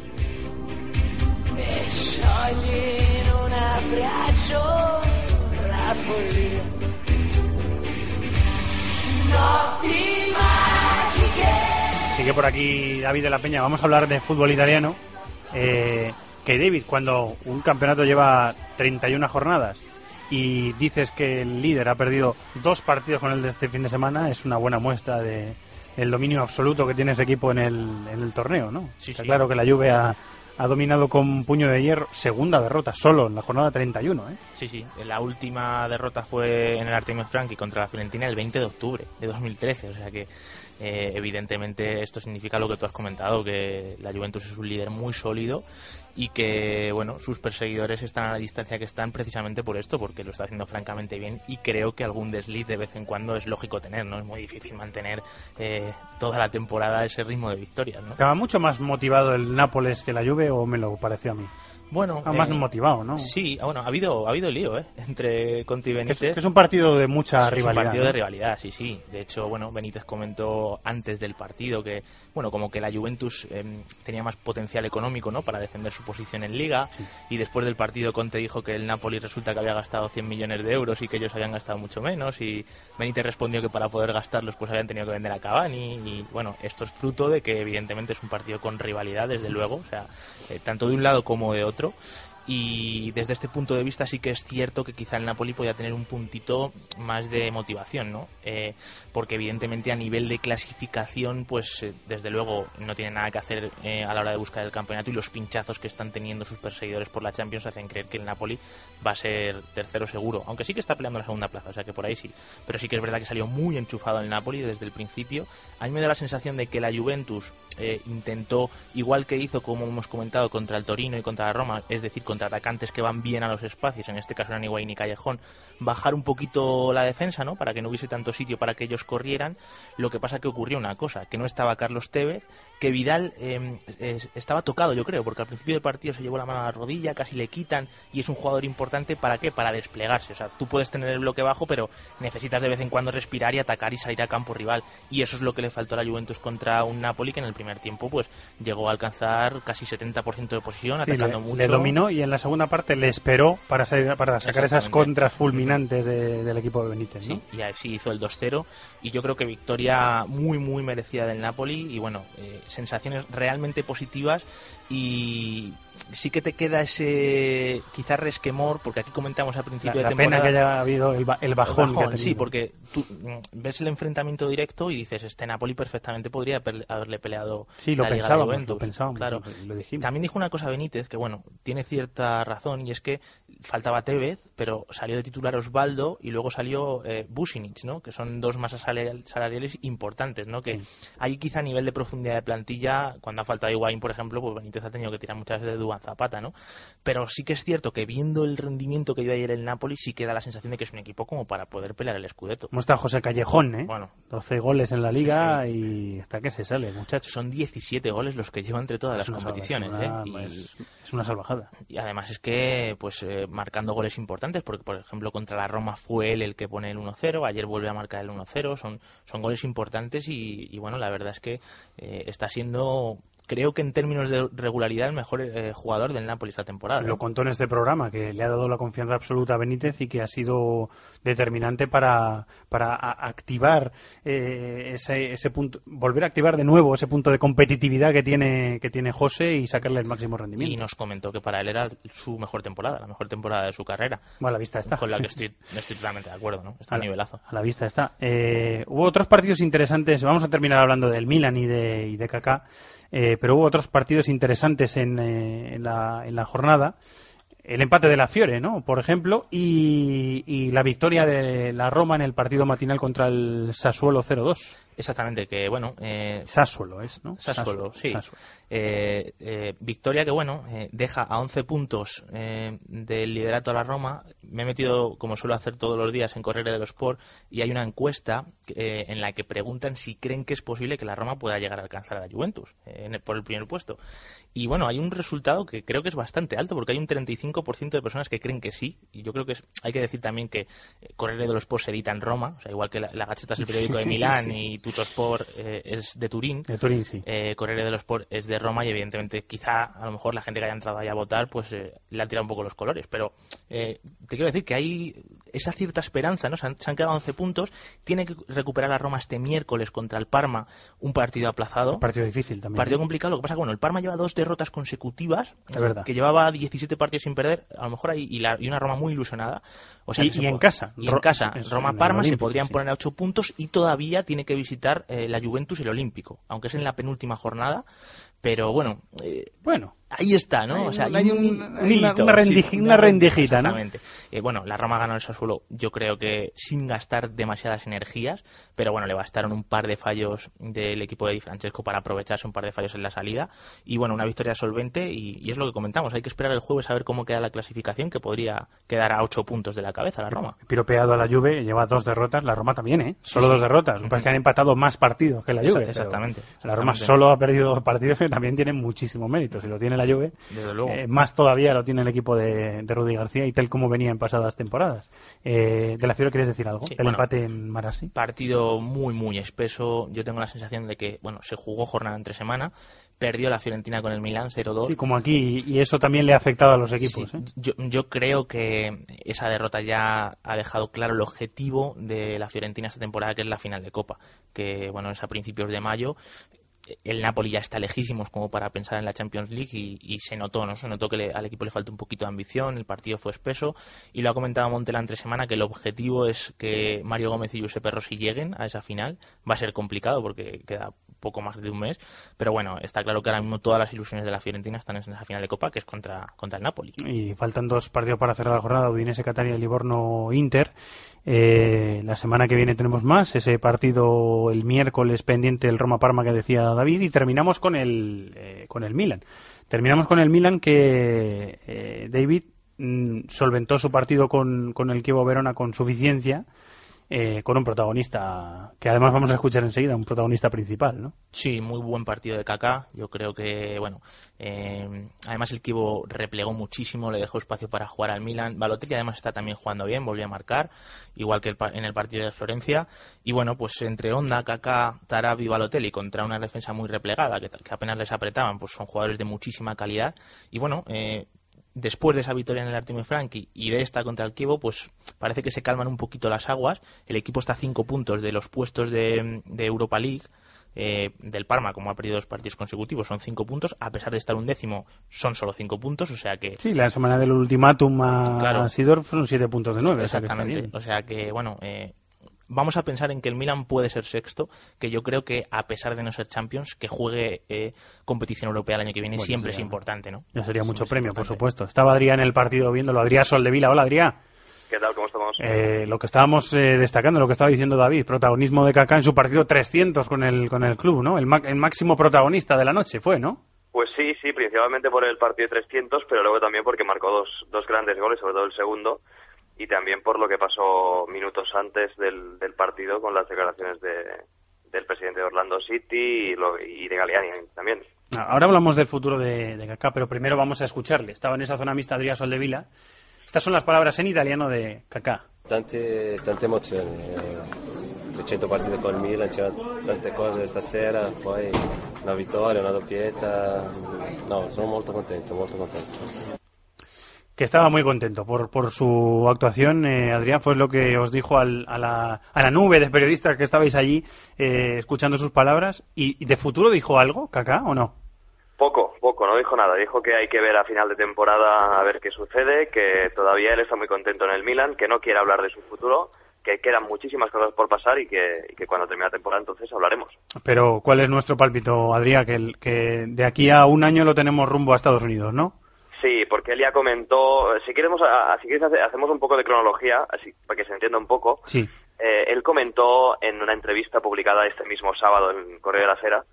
Sigue por aquí David de la Peña. Vamos a hablar de fútbol italiano. Que David, cuando un campeonato lleva 31 jornadas y dices que el líder ha perdido 2 partidos con el de este fin de semana, es una buena muestra de el dominio absoluto que tiene ese equipo en el torneo, ¿no? Sí, Está sí. claro que la Juve ha dominado con puño de hierro. Segunda derrota solo en la jornada 31, ¿eh? Sí, la última derrota fue en el Artemio Franchi contra la Fiorentina el 20 de octubre de 2013, o sea que evidentemente esto significa lo que tú has comentado, que la Juventus es un líder muy sólido y que, bueno, sus perseguidores están a la distancia que están precisamente por esto, porque lo está haciendo francamente bien, y creo que algún desliz de vez en cuando es lógico tener, ¿no? Es muy difícil mantener toda la temporada ese ritmo de victorias, ¿no? ¿Estaba mucho más motivado el Nápoles que la Juve, o me lo pareció a mí? Bueno, más motivado, ¿no? Sí, bueno, ha habido lío, entre Conte y Benítez. Que es un partido de mucha rivalidad. Es un partido de rivalidad, sí. De hecho, bueno, Benítez comentó antes del partido que, bueno, como que la Juventus tenía más potencial económico, ¿no?, para defender su posición en Liga. Sí. Y después del partido Conte dijo que el Napoli resulta que había gastado 100 millones de euros y que ellos habían gastado mucho menos. Y Benítez respondió que para poder gastarlos pues habían tenido que vender a Cavani. Y bueno, esto es fruto de que evidentemente es un partido con rivalidad, desde luego, o sea, tanto de un lado como de otro. Y desde este punto de vista sí que es cierto que quizá el Napoli podía tener un puntito más de motivación, ¿no? Porque evidentemente a nivel de clasificación pues desde luego no tiene nada que hacer a la hora de buscar el campeonato, y los pinchazos que están teniendo sus perseguidores por la Champions hacen creer que el Napoli va a ser tercero seguro, aunque sí que está peleando la segunda plaza, o sea que por ahí sí, pero sí que es verdad que salió muy enchufado el Napoli desde el principio. A mí me da la sensación de que la Juventus intentó, igual que hizo, como hemos comentado, contra el Torino y contra la Roma, es decir, contra atacantes que van bien a los espacios, en este caso eran Higuaín y Callejón, bajar un poquito la defensa, ¿no?, para que no hubiese tanto sitio para que ellos corrieran. Lo que pasa que ocurrió una cosa, que no estaba Carlos Tevez, que Vidal estaba tocado, yo creo, porque al principio del partido se llevó la mano a la rodilla, casi le quitan, y es un jugador importante, ¿para qué?, para desplegarse. O sea, tú puedes tener el bloque bajo, pero necesitas de vez en cuando respirar y atacar y salir a campo rival, y eso es lo que le faltó a la Juventus contra un Napoli que en el primer tiempo pues llegó a alcanzar casi 70% de posesión, atacando mucho. Le dominó, y en la segunda parte le esperó para sacar esas contras fulminantes del equipo de Benítez, ¿no? Sí, y así hizo el 2-0, y yo creo que victoria muy muy merecida del Napoli, y bueno, sensaciones realmente positivas, y sí que te queda ese quizás resquemor, porque aquí comentamos al principio de temporada la pena que haya habido el bajón que ha tenido. Sí, porque tú ves el enfrentamiento directo y dices, este Napoli perfectamente podría haberle peleado la Liga de Juventus. Lo pensábamos, claro. Lo dijimos. También dijo una cosa Benítez, que bueno, tiene cierta razón, y es que faltaba Tevez, pero salió de titular Osvaldo y luego salió Businic, ¿no?, que son dos masas salariales importantes, ¿no?, que ahí quizá a nivel de profundidad de plantilla, cuando ha faltado Higuaín, por ejemplo, pues Benítez ha tenido que tirar muchas veces de Duván Zapata, ¿no? Pero sí que es cierto que viendo el rendimiento que dio ayer el Napoli, sí que da la sensación de que es un equipo como para poder pelear el Scudetto. ¿Cómo está José Callejón, Bueno, 12 goles en la Liga, y hasta que se sale, muchachos. Son 17 goles los que lleva entre todas las competiciones, es una salvajada. Y además es que, pues, marcando goles importantes, porque por ejemplo contra la Roma fue él el que pone el 1-0, ayer vuelve a marcar el 1-0, son goles importantes, y bueno, la verdad es que está siendo, creo que en términos de regularidad, el mejor jugador del Napoli esta temporada. Lo contó en este programa, que le ha dado la confianza absoluta a Benítez y que ha sido determinante para activar ese punto, volver a activar de nuevo ese punto de competitividad que tiene José y sacarle el máximo rendimiento. Y nos comentó que para él era su mejor temporada, la mejor temporada de su carrera. Bueno, a la vista está. Con la que estoy totalmente de acuerdo, ¿no? Está a nivelazo. A la vista está. Hubo otros partidos interesantes, vamos a terminar hablando del Milan y de Kaká. Pero hubo otros partidos interesantes en la jornada. El empate de la Fiore, ¿no?, por ejemplo, y la victoria de la Roma en el partido matinal contra el Sassuolo 0-2. Exactamente, que bueno... Sassuolo es, ¿no? Sassuolo, sí. Sassuolo. Victoria que, bueno, deja a 11 puntos del liderato a la Roma. Me he metido, como suelo hacer todos los días, en Corriere dello Sport, y hay una encuesta en la que preguntan si creen que es posible que la Roma pueda llegar a alcanzar a la Juventus por el primer puesto. Y bueno, hay un resultado que creo que es bastante alto, porque hay un 35% de personas que creen que sí, y yo creo que hay que decir también que Corriere dello Sport se edita en Roma, o sea, igual que la Gazzetta es el periódico de Milán, y Tuttosport es de Turín. De Turín, sí. Corriere dello Sport es de Roma, y evidentemente quizá a lo mejor la gente que haya entrado ahí a votar pues le han tirado un poco los colores, pero te quiero decir que hay esa cierta esperanza, ¿no? Se han quedado 11 puntos, tiene que recuperar la Roma este miércoles contra el Parma, un partido aplazado. Un partido difícil también. Partido complicado, lo que pasa que bueno, el Parma lleva 2 derrotas consecutivas, es verdad, que llevaba 17 partidos sin perder, a lo mejor y una Roma muy ilusionada. O sea, y en casa. Y en casa, Roma-Parma se podrían poner a 8 puntos, y todavía tiene que visitar la Juventus y el Olímpico, aunque es en la penúltima jornada, pero bueno, ahí está, ¿no? O sea, hay una rendijita, ¿no? Exactamente. Bueno, la Roma ganó el Sassuolo, yo creo que sin gastar demasiadas energías, pero bueno, le bastaron un par de fallos del equipo de Di Francesco para aprovecharse, un par de fallos en la salida, y bueno, una victoria solvente, y es lo que comentamos, hay que esperar el jueves a ver cómo queda la clasificación, que podría quedar a 8 puntos de la cabeza la Roma. Piropeado a la Juve, lleva 2 derrotas, la Roma también, Solo 2 derrotas, parece que han empatado más partidos que la Juve. Exactamente. La Roma solo ha perdido 2 partidos, que también tiene muchísimo mérito. Si lo tiene la Juve, desde luego. Más todavía lo tiene el equipo de Rudi García, y tal como venía en pasadas temporadas. De la Fiore, ¿quieres decir algo? Sí, El empate en Marassi. Partido muy, muy espeso. Yo tengo la sensación de que, se jugó jornada entre semana, perdió la Fiorentina con el Milan 0-2. Sí, como aquí, y eso también le ha afectado a los equipos. Sí, yo creo que esa derrota ya ha dejado claro el objetivo de la Fiorentina esta temporada, que es la final de Copa, que es a principios de mayo. El Napoli ya está lejísimos como para pensar en la Champions League y se notó, ¿no? Se notó que al equipo le faltó un poquito de ambición, el partido fue espeso, y lo ha comentado Montella entre semana, que el objetivo es que Mario Gómez y Giuseppe Rossi lleguen a esa final. Va a ser complicado porque queda poco más de un mes, pero está claro que ahora mismo todas las ilusiones de la Fiorentina están en esa final de Copa, que es contra el Napoli. Y faltan 2 partidos para cerrar la jornada: Udinese, Catania y Livorno, Inter. La semana que viene tenemos más, ese partido el miércoles pendiente, el Roma-Parma que decía David, y terminamos con el Milan. Terminamos con el Milan que David solventó su partido con el Chievo Verona con suficiencia, con un protagonista que además vamos a escuchar enseguida, un protagonista principal, ¿no? Sí, muy buen partido de Kaká. Yo creo que, además el Chievo replegó muchísimo, le dejó espacio para jugar al Milan. Balotelli además está también jugando bien, volvió a marcar, igual que en el partido de Florencia. Y entre Honda, Kaká, Tarabi y Balotelli contra una defensa muy replegada, que apenas les apretaban, pues son jugadores de muchísima calidad. Y después de esa victoria en el Artemio Franchi y de esta contra el Chievo, pues parece que se calman un poquito las aguas. El equipo está a 5 puntos de los puestos de Europa League. Del Parma, como ha perdido 2 partidos consecutivos, son 5 puntos. A pesar de estar 11º, son solo 5 puntos. O sea que... Sí, la semana del ultimátum a Sidorf son 7 puntos de 9. Exactamente. O sea que, vamos a pensar en que el Milan puede ser sexto, que yo creo que, a pesar de no ser Champions, que juegue competición europea el año que viene siempre es importante, ¿no? Ya sería mucho premio, por supuesto. Estaba Adrián en el partido viéndolo. Adrián Soldevila. Hola, Adrián. ¿Qué tal? ¿Cómo estamos? Lo que estábamos destacando, lo que estaba diciendo David, protagonismo de Kaká en su partido 300 con el club, ¿no? El máximo protagonista de la noche fue, ¿no? Pues sí, principalmente por el partido de 300, pero luego también porque marcó dos grandes goles, sobre todo el segundo, y también por lo que pasó minutos antes del partido con las declaraciones del presidente de Orlando City y de Galliani también. Ahora hablamos del futuro de Kaká, pero primero vamos a escucharle. Estaba en esa zona mixta Adrián Soldevila. Estas son las palabras en italiano de Kaká. Tante emozioni, 300 partite con il Milan, c'erano tante cose stasera, poi una vittoria, una doppietta, sono molto contento. Que estaba muy contento por su actuación. Adrián, fue lo que os dijo a la nube de periodistas que estabais allí escuchando sus palabras. ¿Y de futuro dijo algo, Kaká, o no? Poco, no dijo nada. Dijo que hay que ver a final de temporada a ver qué sucede, que todavía él está muy contento en el Milan, que no quiere hablar de su futuro, que quedan muchísimas cosas por pasar y que cuando termine la temporada entonces hablaremos. Pero ¿cuál es nuestro pálpito, Adrián? Que de aquí a un año lo tenemos rumbo a Estados Unidos, ¿no? Sí, porque él ya comentó, si quieres hacemos un poco de cronología, así para que se entienda un poco. Sí. Él comentó en una entrevista publicada este mismo sábado en Correo de la Sera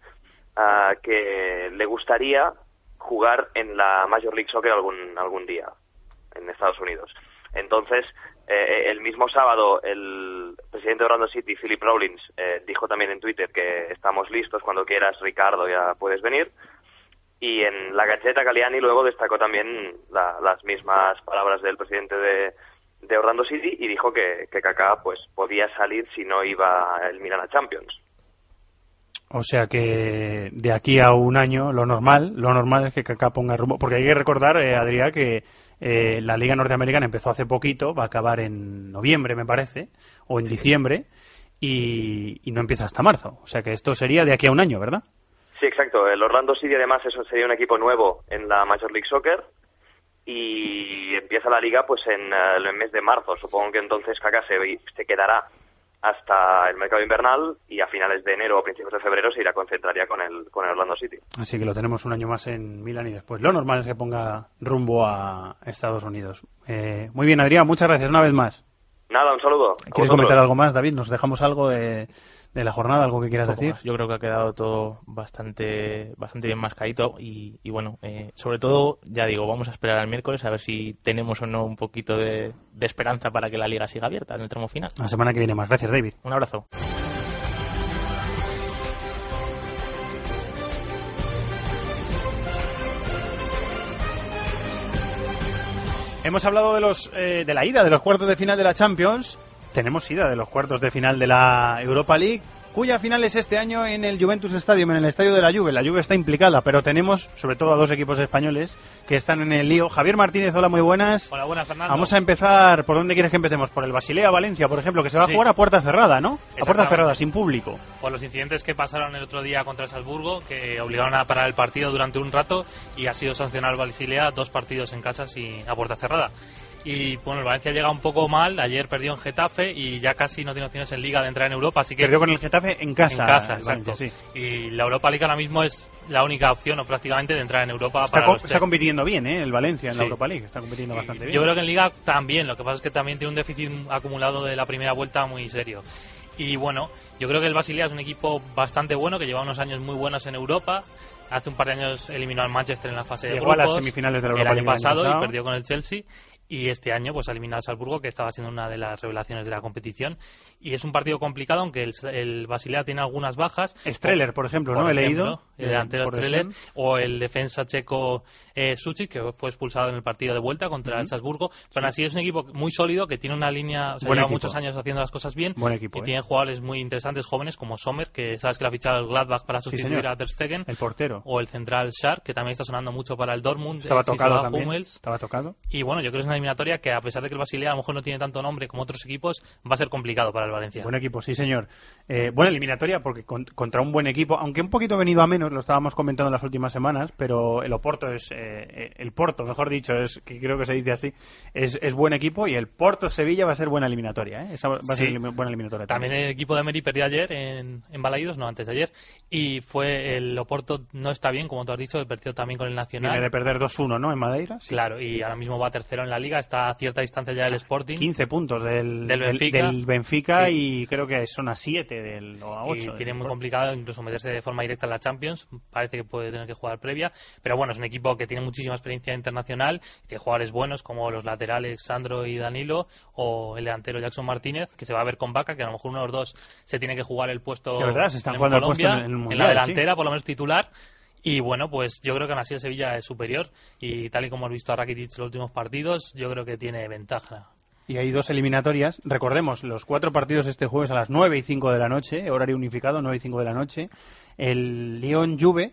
que le gustaría jugar en la Major League Soccer algún día en Estados Unidos. Entonces, el mismo sábado, el presidente de Orlando City, Philip Rawlins, dijo también en Twitter que estamos listos, cuando quieras, Ricardo, ya puedes venir. Y en la Gazzetta Galliani luego destacó también las mismas palabras del presidente de Orlando City y dijo que Kaká pues podía salir si no iba el Milan a Champions. O sea que de aquí a un año lo normal es que Kaká ponga rumbo, porque hay que recordar, Adrián, que la Liga Norteamericana empezó hace poquito, va a acabar en noviembre me parece, o en diciembre, y no empieza hasta marzo. O sea que esto sería de aquí a un año, ¿verdad? Sí, exacto. El Orlando City además eso sería un equipo nuevo en la Major League Soccer y empieza la liga pues en el mes de marzo. Supongo que entonces Kaká se quedará hasta el mercado invernal y a finales de enero o principios de febrero se irá a concentraría con el Orlando City. Así que lo tenemos un año más en Milán y después lo normal es que ponga rumbo a Estados Unidos. Muy bien, Adrián, muchas gracias una vez más. Nada, un saludo. ¿Quieres comentar algo más, David? ¿Nos dejamos algo de la jornada, algo que quieras decir? Yo creo que ha quedado todo bastante bien mascadito y bueno, sobre todo, ya digo, vamos a esperar al miércoles a ver si tenemos o no un poquito de esperanza para que la liga siga abierta en el tramo final. La semana que viene más. Gracias, David. Un abrazo. Hemos hablado de la ida de los cuartos de final de la Champions. Tenemos ida de los cuartos de final de la Europa League, cuya final es este año en el Juventus Stadium, en el estadio de la Juve. La Juve está implicada, pero tenemos sobre todo a dos equipos españoles que están en el lío. Javier Martínez, hola, muy buenas. Hola, buenas, Fernando. Vamos a empezar, ¿por dónde quieres que empecemos? Por el Basilea Valencia, por ejemplo, que se va a jugar a puerta cerrada, ¿no? A puerta cerrada, sin público. Por los incidentes que pasaron el otro día contra el Salzburgo, que obligaron a parar el partido durante un rato y ha sido sancionado el Basilea 2 partidos en casa a puerta cerrada. Y bueno, el Valencia llega un poco mal. Ayer perdió en Getafe y ya casi no tiene opciones en Liga de entrar en Europa, así que perdió con el Getafe en casa. En casa, Valencia, exacto. sí. Y la Europa League ahora mismo es la única opción, o prácticamente, de entrar en Europa. Está compitiendo bien, el Valencia en la Europa League. Está compitiendo bastante bien. Yo creo que en Liga también. Lo que pasa es que también tiene un déficit acumulado de la primera vuelta muy serio. Y bueno, yo creo que el Basilea es un equipo bastante bueno, que lleva unos años muy buenos en Europa. Hace un par de años eliminó al Manchester en la fase de grupos. Llegó a las semifinales de la Europa League el año pasado y perdió con el Chelsea. Y este año pues ha eliminado al Salzburgo, que estaba siendo una de las revelaciones de la competición. Y es un partido complicado, aunque el Basilea tiene algunas bajas. Streller, por ejemplo, ¿no? He leído. El delantero Streller, o el defensa checo Sučić, que fue expulsado en el partido de vuelta contra el Salzburgo. Pero así es un equipo muy sólido, que tiene una línea, lleva muchos años haciendo las cosas bien. Buen equipo, y tiene jugadores muy interesantes, jóvenes, como Sommer, que sabes que lo ha fichado el Gladbach para sustituir a Ter Stegen. El portero. O el central Schark, que también está sonando mucho para el Dortmund. Estaba tocado también. Estaba tocado. Y bueno, yo creo que es una eliminatoria que, a pesar de que el Basilea a lo mejor no tiene tanto nombre como otros equipos, va a ser complicado para el Valencia. Buen equipo, sí señor. Buena eliminatoria, porque contra un buen equipo, aunque un poquito venido a menos, lo estábamos comentando en las últimas semanas, pero el Oporto es el Porto, mejor dicho, es que creo que se dice así, es buen equipo, y el Porto-Sevilla va a ser buena eliminatoria, Esa va a ser buena eliminatoria también el equipo de Emery perdió ayer en Balaídos, no, antes de ayer, y el Oporto no está bien, como tú has dicho, perdió también con el Nacional. Viene de perder 2-1, ¿no?, en Madeira. Sí. Claro, y ahora mismo va tercero en la Liga, está a cierta distancia ya del Sporting. 15 puntos del Benfica y creo que son a 7 o a 8. Y tiene muy complicado incluso meterse de forma directa en la Champions. Parece que puede tener que jugar previa, pero bueno, es un equipo que tiene muchísima experiencia internacional, tiene jugadores buenos como los laterales Sandro y Danilo, o el delantero Jackson Martínez, que se va a ver con Vaca, que a lo mejor uno de los dos se tiene que jugar el puesto. De verdad, se están jugando Colombia, el puesto en el Mundial, en la delantera, por lo menos titular. Y bueno, pues yo creo que aún así el Sevilla es superior, y tal y como hemos visto a Rakitic en los últimos partidos, yo creo que tiene ventaja. Y hay dos eliminatorias. Recordemos, los 4 partidos este jueves a las 9 y 5 de la noche, horario unificado, 9 y 5 de la noche. El Lyon-Juve,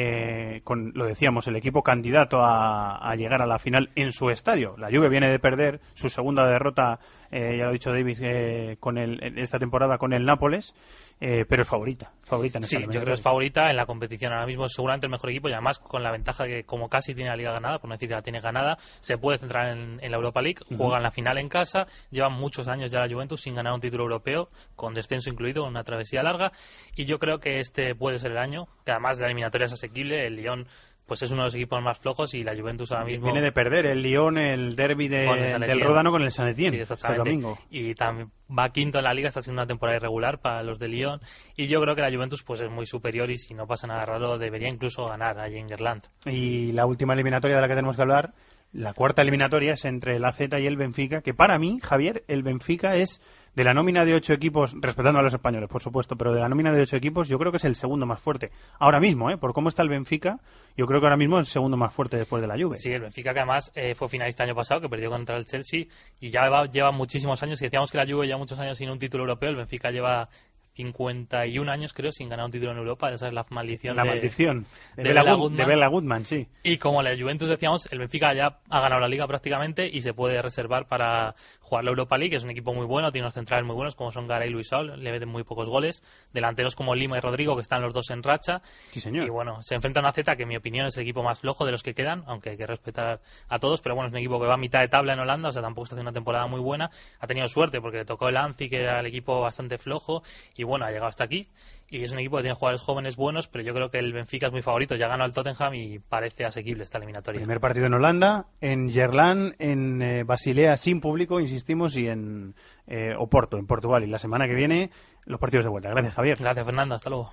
lo decíamos, el equipo candidato a llegar a la final en su estadio. La Juve viene de perder su segunda derrota, ya lo ha dicho Davis, esta temporada con el Nápoles. Pero es favorita en esta yo creo que es favorita en la competición. Ahora mismo es seguramente el mejor equipo, y además con la ventaja de que, como casi tiene la Liga ganada, por no decir que la tiene ganada, se puede centrar en la Europa League. Juega en la final en casa, llevan muchos años ya la Juventus sin ganar un título europeo, con descenso incluido, una travesía larga, y yo creo que este puede ser el año, que además la eliminatoria es asequible. El Lyon pues es uno de los equipos más flojos, y la Juventus ahora mismo viene de perder el Lyon, el derbi del Ródano con el San Etienne, sí, exactamente, este domingo. Y también va quinto en la Liga, está haciendo una temporada irregular para los de Lyon, y yo creo que la Juventus pues es muy superior, y si no pasa nada raro debería incluso ganar allí en Gerland. Y la última eliminatoria de la que tenemos que hablar, la cuarta eliminatoria, es entre el AZ y el Benfica, que para mí, Javier, el Benfica es, de la nómina de 8 equipos, respetando a los españoles, por supuesto, pero de la nómina de 8 equipos, yo creo que es el segundo más fuerte. Ahora mismo, por cómo está el Benfica, yo creo que ahora mismo es el segundo más fuerte después de la Juve. Sí, el Benfica, que además fue finalista el año pasado, que perdió contra el Chelsea, y ya lleva muchísimos años. Si decíamos que la Juve lleva muchos años sin un título europeo, el Benfica lleva 51 años, creo, sin ganar un título en Europa. Esa es la maldición. La maldición de Bela Gutmann, sí. Y como la Juventus, decíamos, el Benfica ya ha ganado la Liga prácticamente y se puede reservar para jugar la Europa League. Es un equipo muy bueno, tiene unos centrales muy buenos como son Garay y Luis Saúl, le meten muy pocos goles. Delanteros como Lima y Rodrigo, que están los dos en racha. Sí, señor. Y bueno, se enfrenta a una Z que, en mi opinión, es el equipo más flojo de los que quedan, aunque hay que respetar a todos. Pero bueno, es un equipo que va a mitad de tabla en Holanda, o sea, tampoco está haciendo una temporada muy buena. Ha tenido suerte porque le tocó el Anzi, que era el equipo bastante flojo, y bueno, ha llegado hasta aquí. Y es un equipo que tiene jugadores jóvenes buenos, pero yo creo que el Benfica es muy favorito. Ya ganó al Tottenham y parece asequible esta eliminatoria. Primer partido en Holanda, en Gerland, en Basilea sin público, insistimos, y en Oporto, en Portugal. Y la semana que viene, los partidos de vuelta. Gracias, Javier. Gracias, Fernando. Hasta luego.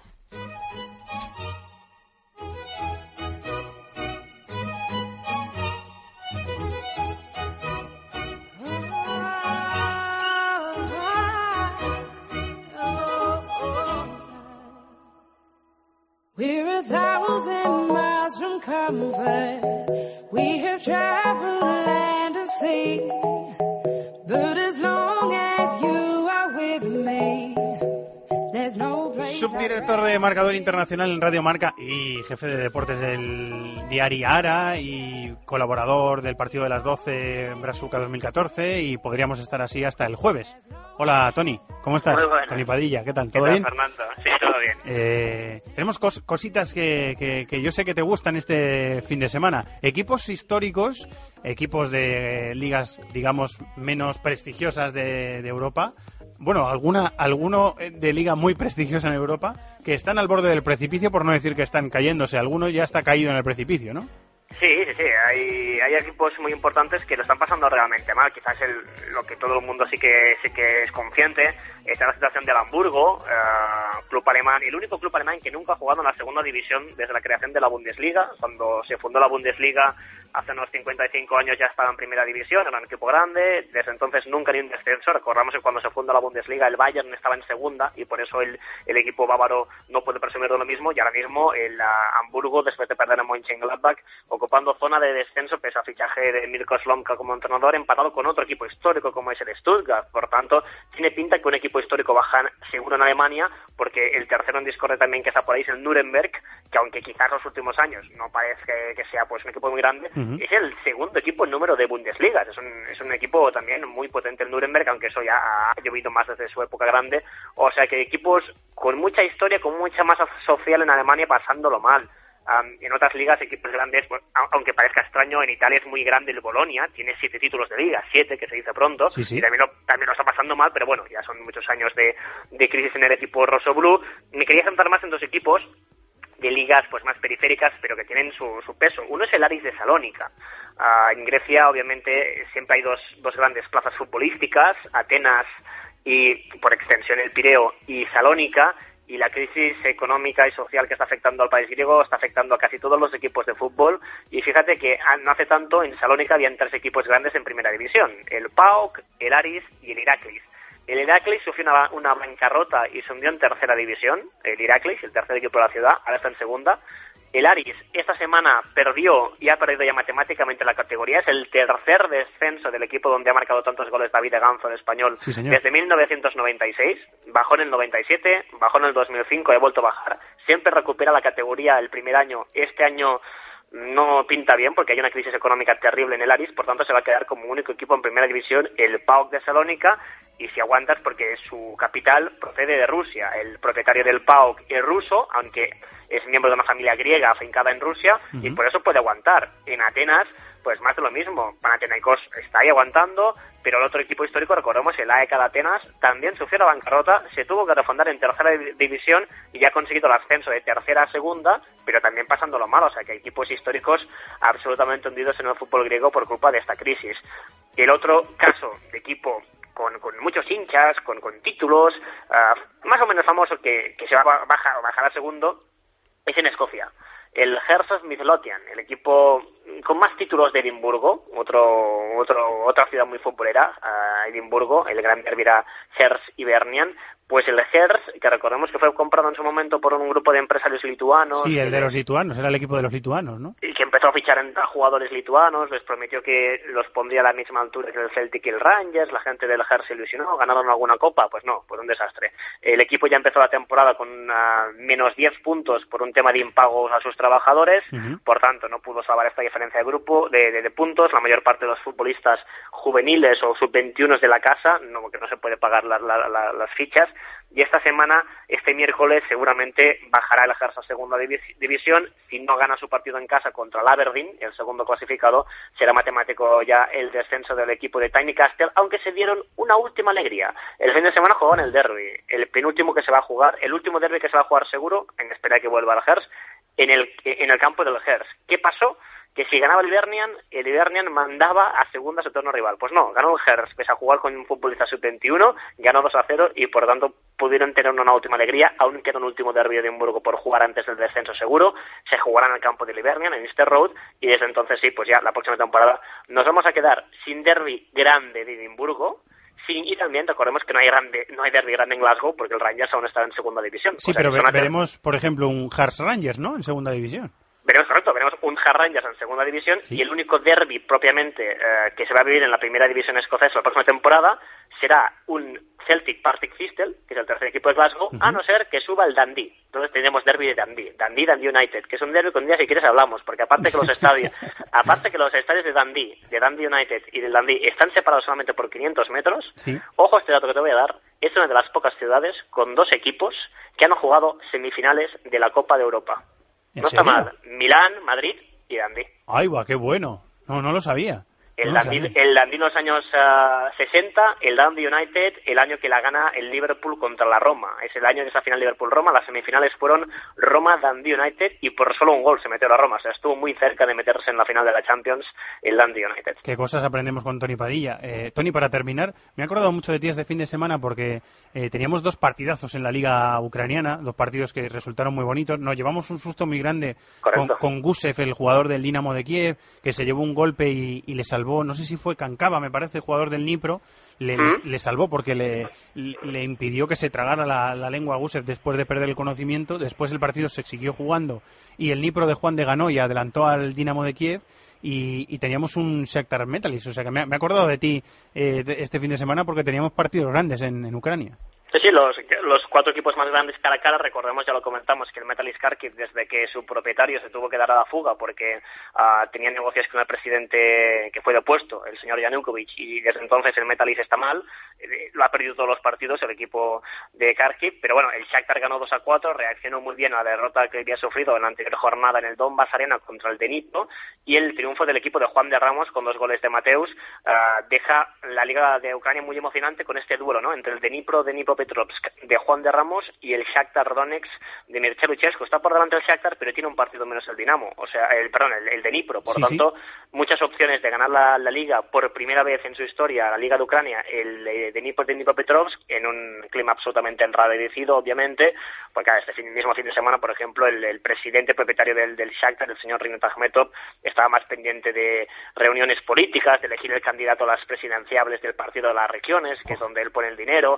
We're 1,000 miles from comfort. We have traveled land and sea. But as long as you are with me, there's no place. Subdirector de Marcador Internacional en Radio Marca y jefe de deportes del diario Ara y colaborador del partido de las 12 en Brazuca 2014, y podríamos estar así hasta el jueves. Hola, Tony, ¿cómo estás? Muy bueno. Tony Padilla, ¿qué tal? ¿Todo ¿Qué tal, bien? Fernando? Sí, todo bien. Tenemos cositas que yo sé que te gustan este fin de semana. Equipos históricos, equipos de ligas, digamos, menos prestigiosas de Europa. Bueno, alguno de liga muy prestigiosa en Europa, que están al borde del precipicio, por no decir que están cayéndose. Alguno ya está caído en el precipicio, ¿no? Sí. Hay equipos muy importantes que lo están pasando realmente mal. Quizás lo que todo el mundo sí que es consciente es la situación del Hamburgo, club alemán, el único club alemán que nunca ha jugado en la segunda división desde la creación de la Bundesliga. Cuando se fundó la Bundesliga hace unos 55 años ya estaba en primera división, era un equipo grande, desde entonces nunca ni un descenso. Recordamos que cuando se funda la Bundesliga el Bayern estaba en segunda y por eso el equipo bávaro no puede presumir de lo mismo, y ahora mismo el Hamburgo, después de perder en Mönchengladbach, ocupando zona de descenso pese al fichaje de Mirko Slomka como entrenador, empatado con otro equipo histórico como es el Stuttgart. Por tanto, tiene pinta que un equipo histórico baja seguro en Alemania, porque el tercero en discordia también que está por ahí es el Nuremberg, que aunque quizás los últimos años no parece que sea pues un equipo muy grande, es el segundo equipo en número de Bundesligas. Es un equipo también muy potente el Nuremberg, aunque eso ya ha llovido más desde su época grande. O sea que equipos con mucha historia, con mucha masa social en Alemania pasándolo mal. En otras ligas, equipos grandes, pues, aunque parezca extraño, en Italia es muy grande el Bologna, tiene 7 títulos de liga, 7 que se dice pronto, sí. Y también lo está pasando mal, pero bueno, ya son muchos años de crisis en el equipo rosso-blu. Me quería centrar más en dos equipos de ligas pues más periféricas, pero que tienen su peso. Uno es el Aris de Salónica. En Grecia, obviamente, siempre hay dos grandes plazas futbolísticas, Atenas y, por extensión, el Pireo y Salónica, y la crisis económica y social que está afectando al país griego está afectando a casi todos los equipos de fútbol. Y fíjate que no hace tanto en Salónica habían 3 equipos grandes en primera división: el PAOK, el Aris y el Iraklis. El Iraklis sufrió una bancarrota y se hundió en tercera división. El Iraklis, el tercer equipo de la ciudad, ahora está en segunda. El Aris esta semana perdió y ha perdido ya matemáticamente la categoría. Es el tercer descenso del equipo donde ha marcado tantos goles David de Ganzo, el español, sí, desde 1996. Bajó en el 97, bajó en el 2005 y ha vuelto a bajar. Siempre recupera la categoría el primer año. Este año no pinta bien porque hay una crisis económica terrible en el Aris, por tanto se va a quedar como único equipo en primera división el PAOK de Salónica, y si aguantas porque su capital procede de Rusia. El propietario del PAOK es ruso, aunque es miembro de una familia griega afincada en Rusia, y por eso puede aguantar. En Atenas, pues más de lo mismo. Panathinaikos está ahí aguantando, pero el otro equipo histórico, recordemos, el AEK de Atenas, también sufrió la bancarrota, se tuvo que refundar en tercera división y ya ha conseguido el ascenso de tercera a segunda, pero también pasándolo mal. O sea que hay equipos históricos absolutamente hundidos en el fútbol griego por culpa de esta crisis. El otro caso de equipo con muchos hinchas, con títulos, más o menos famoso, que se va a bajar a segundo, es en Escocia. El Hearts Midlothian, el equipo con más títulos de Edimburgo, otra ciudad muy futbolera, Edimburgo, el gran derbi era Hearts Hibernian. Pues el Hearts, que recordemos que fue comprado en su momento por un grupo de empresarios lituanos. Sí, el de los lituanos, era el equipo de los lituanos, ¿no? Y que empezó a fichar a jugadores lituanos, les prometió que los pondría a la misma altura que el Celtic y el Rangers. La gente del Hearts se ilusionó, ganaron alguna copa, pues no, pues un desastre. El equipo ya empezó la temporada con menos 10 puntos por un tema de impagos a sus trabajadores, por tanto no pudo salvar esta diferencia de grupo de puntos. La mayor parte de los futbolistas juveniles o sub-21 de la casa, porque no se puede pagar las fichas. Y esta semana, este miércoles, seguramente bajará el Hearts a segunda división. Si no gana su partido en casa contra el Aberdeen, el segundo clasificado, será matemático ya el descenso del equipo de Tynecastle, aunque se dieron una última alegría. El fin de semana jugaban el derby, el penúltimo que se va a jugar, el último derby que se va a jugar seguro, en espera de que vuelva el Hearts, en el campo del Hearts. ¿Qué pasó? Que si ganaba el Hibernian mandaba a segunda a su turno rival. Pues no, ganó el Hearts, pese a jugar con un futbolista sub-21, ganó 2-0 y por tanto pudieron tener una última alegría. Aún queda un último derbi de Edimburgo por jugar antes del descenso seguro. Se jugará en el campo del Hibernian, en Easter Road, y desde entonces sí, pues ya la próxima temporada nos vamos a quedar sin derbi grande de Edimburgo. Sí, y también recordemos que no hay derbi grande en Glasgow porque el Rangers aún está en segunda división. Sí, pero veremos, por ejemplo, un Hearts Rangers, ¿no? En segunda división. Veremos un Rangers en segunda división y el único derbi propiamente que se va a vivir en la primera división escocesa la próxima temporada será un Celtic Partick Thistle, que es el tercer equipo de Glasgow, a no ser que suba el Dundee. Entonces tenemos derbi de Dundee United, que es un derbi que un día si quieres hablamos, porque aparte que los estadios de Dundee United y del Dundee están separados solamente por 500 metros, ojo a este dato que te voy a dar, es una de las pocas ciudades con 2 equipos que han jugado semifinales de la Copa de Europa. No está mal. Milán, Madrid y Dundee. ¡Ay, va, qué bueno! No lo sabía. El Dundee en los años 60, el Dundee United, el año que la gana el Liverpool contra la Roma. Es el año de esa final Liverpool-Roma. Las semifinales fueron Roma-Dundee United y por solo un gol se metió la Roma. O sea, estuvo muy cerca de meterse en la final de la Champions el Dundee United. Qué cosas aprendemos con Tony Padilla. Tony, para terminar, me he acordado mucho de ti este fin de semana porque teníamos 2 partidazos en la liga ucraniana, 2 partidos que resultaron muy bonitos. Nos llevamos un susto muy grande con Gusev, el jugador del Dinamo de Kiev, que se llevó un golpe y le salvó, no sé si fue Kankava, me parece, jugador del Dnipro, le salvó porque le impidió que se tragara la lengua a Gusev después de perder el conocimiento. Después el partido se siguió jugando y el Dnipro de Juan de ganó y adelantó al Dinamo de Kiev y teníamos un Shakhtar Metalist. O sea que me he acordado de ti este fin de semana porque teníamos partidos grandes en Ucrania. Sí, los 4 equipos más grandes cara a cara, recordemos, ya lo comentamos, que el Metalist Kharkiv, desde que su propietario se tuvo que dar a la fuga porque tenía negocios con el presidente que fue depuesto, el señor Yanukovych, y desde entonces el Metalist está mal, lo ha perdido todos los partidos el equipo de Kharkiv, pero bueno, el Shakhtar ganó 2-4, reaccionó muy bien a la derrota que había sufrido en la anterior jornada en el Donbass Arena contra el Dnipro, y el triunfo del equipo de Juan de Ramos con 2 goles de Mateus deja la Liga de Ucrania muy emocionante con este duelo, ¿no?, entre el Dnipropetrovsk de Juan de Ramos y el Shakhtar Donetsk de Mircea Luchescu. Está por delante el Shakhtar, pero tiene un partido menos el Dinamo, o sea, el Dnipro. Por tanto, muchas opciones de ganar la Liga por primera vez en su historia, la Liga de Ucrania, el Dnipropetrovsk, en un clima absolutamente enrarecido, obviamente, porque este mismo fin de semana, por ejemplo, el presidente propietario del Shakhtar, el señor Rinat Akhmetov, estaba más pendiente de reuniones políticas, de elegir el candidato a las presidenciables del partido de las regiones, que es donde él pone el dinero.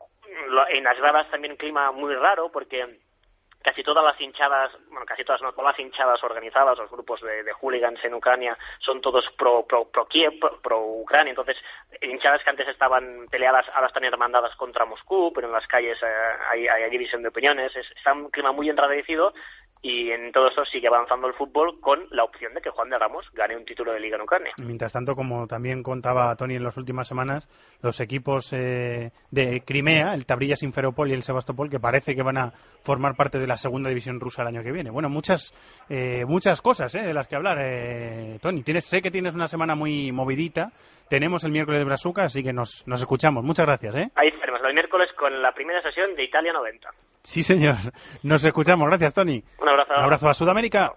En las gradas también un clima muy raro porque casi todas las hinchadas, bueno, casi todas no, todas las hinchadas organizadas, los grupos de hooligans en Ucrania son todos pro Kiev, pro Ucrania, entonces hinchadas que antes estaban peleadas ahora están hermandadas contra Moscú, pero en las calles hay división de opiniones, está un clima muy enrarecido. Y en todo eso sigue avanzando el fútbol con la opción de que Juan de Ramos gane un título de Liga en Ucrania. Mientras tanto, como también contaba Tony en las últimas semanas, los equipos de Crimea, el Tabrilla Simferopol y el Sebastopol, que parece que van a formar parte de la segunda división rusa el año que viene. Bueno, muchas cosas de las que hablar, Tony. Sé que tienes una semana muy movidita. Tenemos el miércoles de Brazuca, así que nos escuchamos. Muchas gracias. Ahí estaremos el miércoles con la primera sesión de Italia 90. Sí, señor. Nos escuchamos. Gracias, Tony. Un abrazo. Un abrazo a Sudamérica.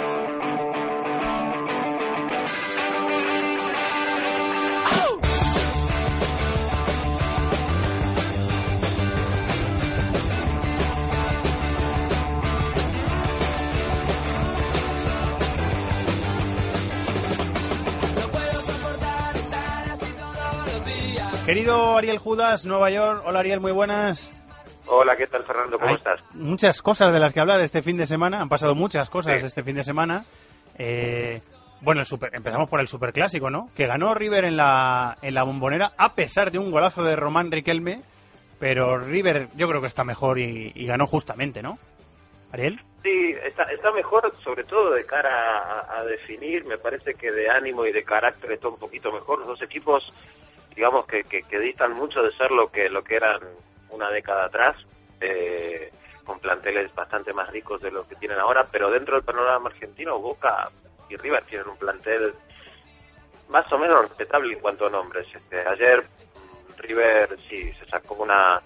Querido Ariel Judas, Nueva York. Hola, Ariel, muy buenas. Hola, ¿qué tal, Fernando? ¿Cómo estás? Muchas cosas de las que hablar este fin de semana. Han pasado muchas cosas este fin de semana. Bueno, empezamos por el superclásico, ¿no? Que ganó River en la Bombonera a pesar de un golazo de Román Riquelme. Pero River yo creo que está mejor y ganó justamente, ¿no? ¿Ariel? Sí, está mejor, sobre todo de cara a definir. Me parece que de ánimo y de carácter está un poquito mejor. Los dos equipos, digamos que distan mucho de ser lo que eran una década atrás, con planteles bastante más ricos de lo que tienen ahora, pero dentro del panorama argentino, Boca y River tienen un plantel más o menos respetable en cuanto a nombres. Ayer River sí se sacó una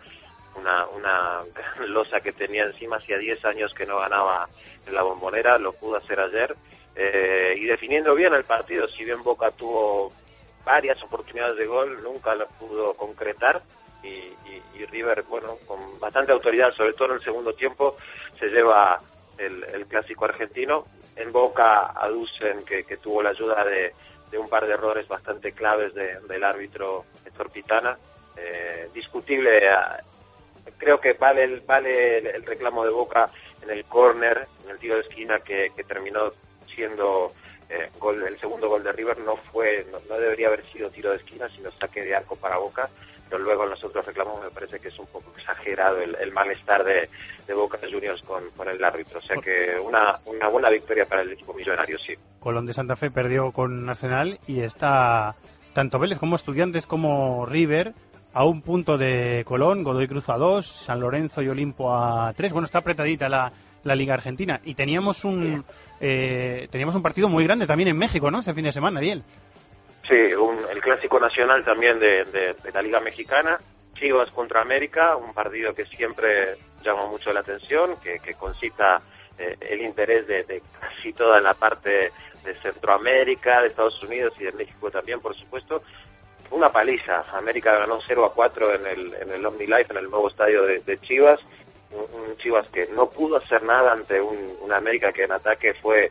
losa que tenía encima, hacía 10 años que no ganaba en la Bombonera, lo pudo hacer ayer, y definiendo bien el partido. Si bien Boca tuvo varias oportunidades de gol, nunca la pudo concretar, y River, bueno, con bastante autoridad, sobre todo en el segundo tiempo, se lleva el clásico argentino. En Boca aducen que tuvo la ayuda de un par de errores bastante claves del árbitro Héctor Pitana. Discutible, creo que vale el reclamo de Boca en el córner, en el tiro de esquina que terminó siendo el segundo gol de River, no debería haber sido tiro de esquina, sino saque de arco para Boca. Pero luego en los otros reclamos me parece que es un poco exagerado el malestar de Boca Juniors con el árbitro. O sea que una buena victoria para el equipo millonario, sí. Colón de Santa Fe perdió con Arsenal y está tanto Vélez como Estudiantes como River a un punto de Colón, Godoy Cruz a 2, San Lorenzo y Olimpo a 3. Bueno, está apretadita la Liga Argentina. Y teníamos un partido muy grande también en México, ¿no? Este fin de semana, Ariel. Sí, el clásico nacional también de la Liga Mexicana, Chivas contra América, un partido que siempre llama mucho la atención, que concita el interés de casi toda la parte de Centroamérica, de Estados Unidos y de México también, por supuesto. Una paliza, América ganó 0-4 en el OmniLife, en el nuevo estadio de Chivas, un Chivas que no pudo hacer nada ante una América que en ataque fue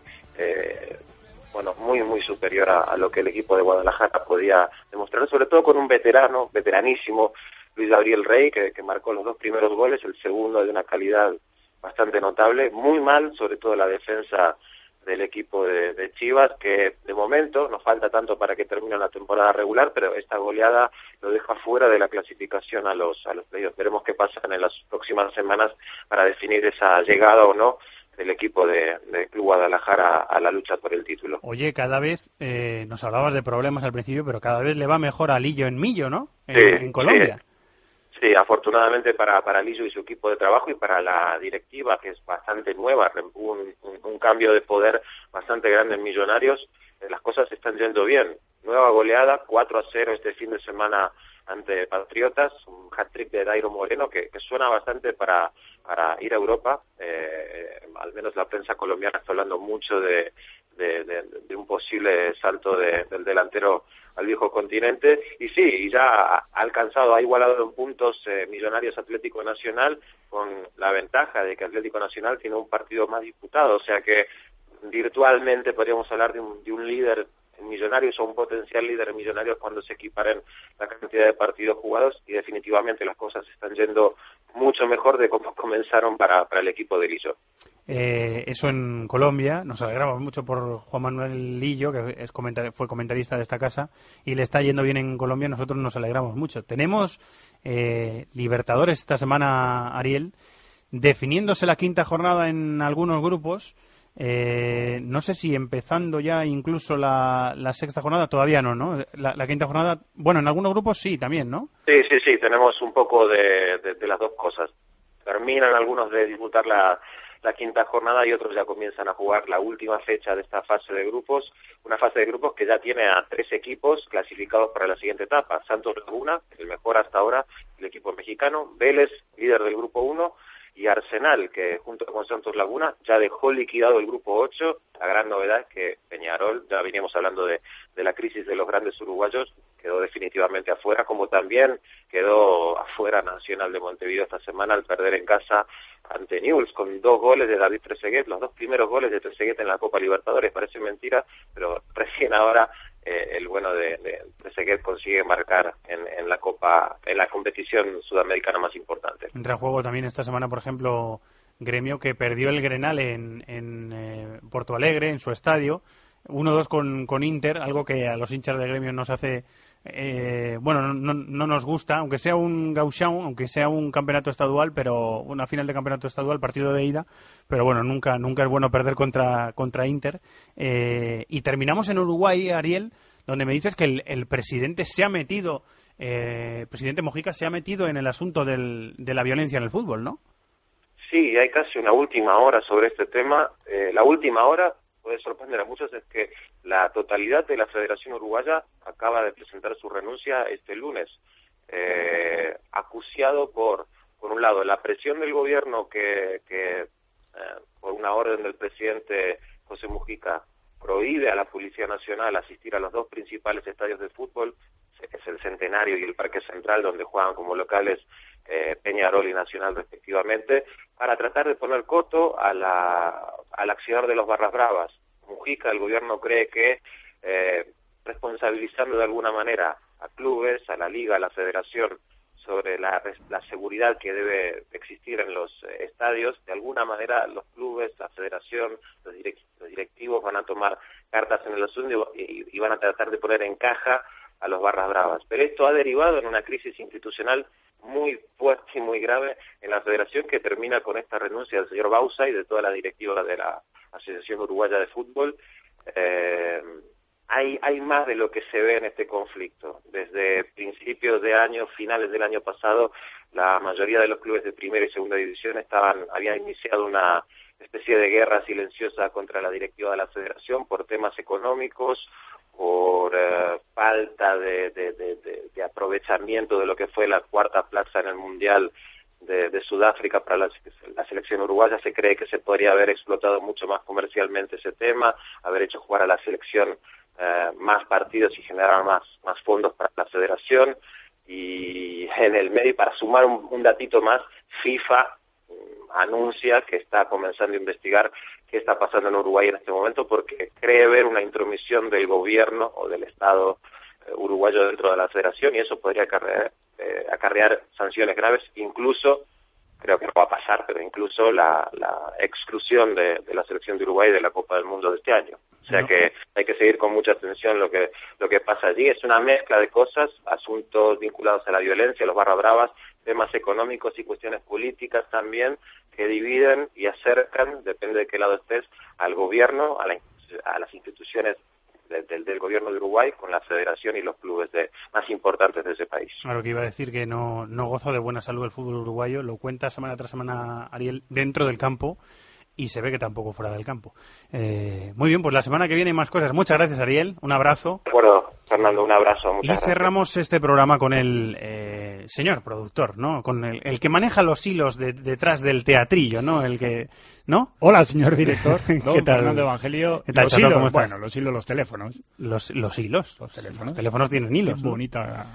muy superior a lo que el equipo de Guadalajara podía demostrar, sobre todo con un veteranísimo, Luis Gabriel Rey, que marcó los 2 primeros goles, el segundo de una calidad bastante notable. Muy mal, sobre todo la defensa del equipo de Chivas, que de momento nos falta tanto para que termine la temporada regular, pero esta goleada lo deja fuera de la clasificación a los playoffs. Veremos qué pasa en las próximas semanas para definir esa llegada o no del equipo de Club Guadalajara a la lucha por el título. Oye, cada vez, nos hablabas de problemas al principio, pero cada vez le va mejor a Lillo en Millo, ¿no? En Colombia. Sí, afortunadamente para Lillo y su equipo de trabajo y para la directiva, que es bastante nueva, hubo un cambio de poder bastante grande en Millonarios, las cosas están yendo bien. Nueva goleada, 4-0 este fin de semana ante Patriotas, un hat-trick de Dairo Moreno que suena bastante para ir a Europa. Al menos la prensa colombiana está hablando mucho de un posible salto del delantero al viejo continente, y sí, y ya ha alcanzado, ha igualado en puntos Millonarios Atlético Nacional, con la ventaja de que Atlético Nacional tiene un partido más disputado, o sea que virtualmente podríamos hablar de un líder en Millonarios o un potencial líder en Millonarios cuando se equiparen la cantidad de partidos jugados, y definitivamente las cosas están yendo mucho mejor de cómo comenzaron para el equipo de Lillo. Eso en Colombia, nos alegramos mucho por Juan Manuel Lillo, que fue comentarista de esta casa, y le está yendo bien en Colombia. Nosotros nos alegramos mucho. Tenemos Libertadores esta semana, Ariel, definiéndose la quinta jornada en algunos grupos. No sé si empezando ya incluso la sexta jornada, todavía no. La quinta jornada, bueno, en algunos grupos sí, también, ¿no? Sí, tenemos un poco de las dos cosas. Terminan algunos de disputar la quinta jornada y otros ya comienzan a jugar la última fecha de esta fase de grupos, una fase de grupos que ya tiene a 3 equipos clasificados para la siguiente etapa: Santos Laguna, el mejor hasta ahora, el equipo mexicano; Vélez, líder del grupo 1, y Arsenal, que junto con Santos Laguna ya dejó liquidado el grupo 8. La gran novedad es que Peñarol, ya veníamos hablando de la crisis de los grandes uruguayos, quedó definitivamente afuera, como también quedó afuera Nacional de Montevideo esta semana al perder en casa ante Newell's con 2 goles de David Trezeguet, los 2 primeros goles de Trezeguet en la Copa Libertadores. Parece mentira, pero recién ahora el bueno de Trezeguet consigue marcar en la Copa, en la competición sudamericana más importante. Entra a juego también esta semana, por ejemplo, Gremio, que perdió el Grenal en Porto Alegre, en su estadio, 1-2 con Inter, algo que a los hinchas de Gremio nos hace, no nos gusta, aunque sea un gauchão, aunque sea un campeonato estadual, pero una final de campeonato estadual, partido de ida, pero bueno, nunca es bueno perder contra Inter. Y terminamos en Uruguay, Ariel, donde me dices que el presidente se ha metido, presidente Mojica se ha metido en el asunto de la violencia en el fútbol, ¿no? Sí, hay casi una última hora sobre este tema. La última hora puede sorprender a muchos, es que la totalidad de la Federación Uruguaya acaba de presentar su renuncia este lunes, acuciado por un lado, la presión del gobierno que por una orden del presidente José Mujica prohíbe a la Policía Nacional asistir a los 2 principales estadios de fútbol, que es el Centenario y el Parque Central, donde juegan como locales Peñarol y Nacional respectivamente, para tratar de poner coto al accionar de los barras bravas. Mujica, el gobierno cree que responsabilizando de alguna manera a clubes, a la liga, a la federación sobre la seguridad que debe existir en los estadios. De alguna manera los clubes, la federación, los directivos van a tomar cartas en el asunto y van a tratar de poner en caja a los barras bravas. Pero esto ha derivado en una crisis institucional muy fuerte y muy grave en la federación, que termina con esta renuncia del señor Bausa y de toda la directiva de la Asociación Uruguaya de Fútbol. Hay más de lo que se ve en este conflicto. Desde principios de año, finales del año pasado, la mayoría de los clubes de primera y segunda división habían iniciado una especie de guerra silenciosa contra la directiva de la federación por temas económicos, por falta de aprovechamiento de lo que fue la cuarta plaza en el Mundial de Sudáfrica para la selección uruguaya. Se cree que se podría haber explotado mucho más comercialmente ese tema, haber hecho jugar a la selección más partidos y generar más fondos para la federación. Y en el medio, para sumar un datito más, FIFA anuncia que está comenzando a investigar qué está pasando en Uruguay en este momento, porque cree ver una intromisión del gobierno o del Estado uruguayo dentro de la federación, y eso podría acarrear sanciones graves, incluso, creo que no va a pasar, pero incluso la exclusión de la selección de Uruguay de la Copa del Mundo de este año. O sea que hay que seguir con mucha atención lo que pasa allí. Es una mezcla de cosas, asuntos vinculados a la violencia, los barra bravas, temas económicos y cuestiones políticas también, que dividen y acercan, depende de qué lado estés, al gobierno, a las instituciones del gobierno de Uruguay con la federación y los clubes más importantes de ese país. Claro, que iba a decir que no goza de buena salud el fútbol uruguayo, lo cuenta semana tras semana Ariel dentro del campo, y se ve que tampoco fuera del campo. Muy bien, pues la semana que viene hay más cosas. Muchas gracias, Ariel, un abrazo. De acuerdo, Fernando, un abrazo. Muchas gracias. Cerramos este programa con el señor productor, ¿no? Con el que maneja los hilos detrás del teatrillo, ¿no? El que... ¿No? Hola, señor director. ¿Qué tal? Fernando Evangelio. ¿Qué tal, los Chato, hilos, cómo estás? Bueno, los hilos, los teléfonos. Los hilos. Los teléfonos tienen hilos. Qué bonita.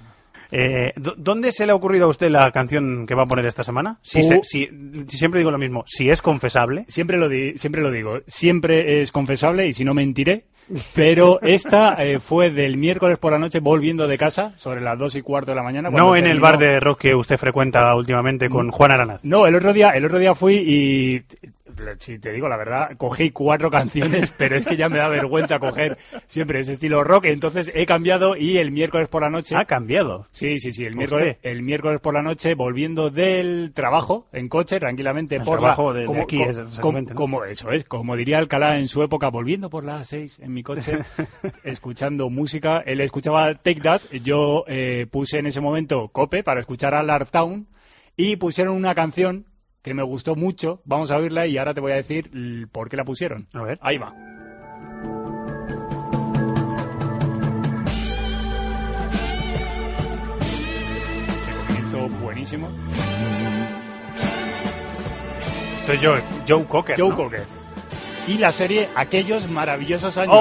¿Dónde se le ha ocurrido a usted la canción que va a poner esta semana? Siempre digo lo mismo. Si es confesable. Siempre lo digo. Siempre es confesable, y si no mentiré. Pero esta fue del miércoles por la noche, volviendo de casa, sobre las 2:15 de la mañana. No en el bar de rock que usted frecuenta últimamente con Juan Aranaz. No, el otro día fui y... Si te digo la verdad, cogí 4 canciones, pero es que ya me da vergüenza coger siempre ese estilo rock, entonces he cambiado, y el miércoles por la noche... ¿Ha cambiado? Sí, el miércoles por la noche, volviendo del trabajo, en coche, tranquilamente, el por trabajo de aquí, exactamente, ¿no? Como eso es, como diría Alcalá en su época, volviendo por las 6 en mi coche, escuchando música. Él escuchaba Take That, yo puse en ese momento Cope para escuchar a Lark Town, y pusieron una canción que me gustó mucho. Vamos a oírla y ahora te voy a decir por qué la pusieron. A ver. Ahí va. Este comienzo buenísimo. Esto es Joe Cocker, Joe ¿no? Cocker. Y la serie Aquellos maravillosos años.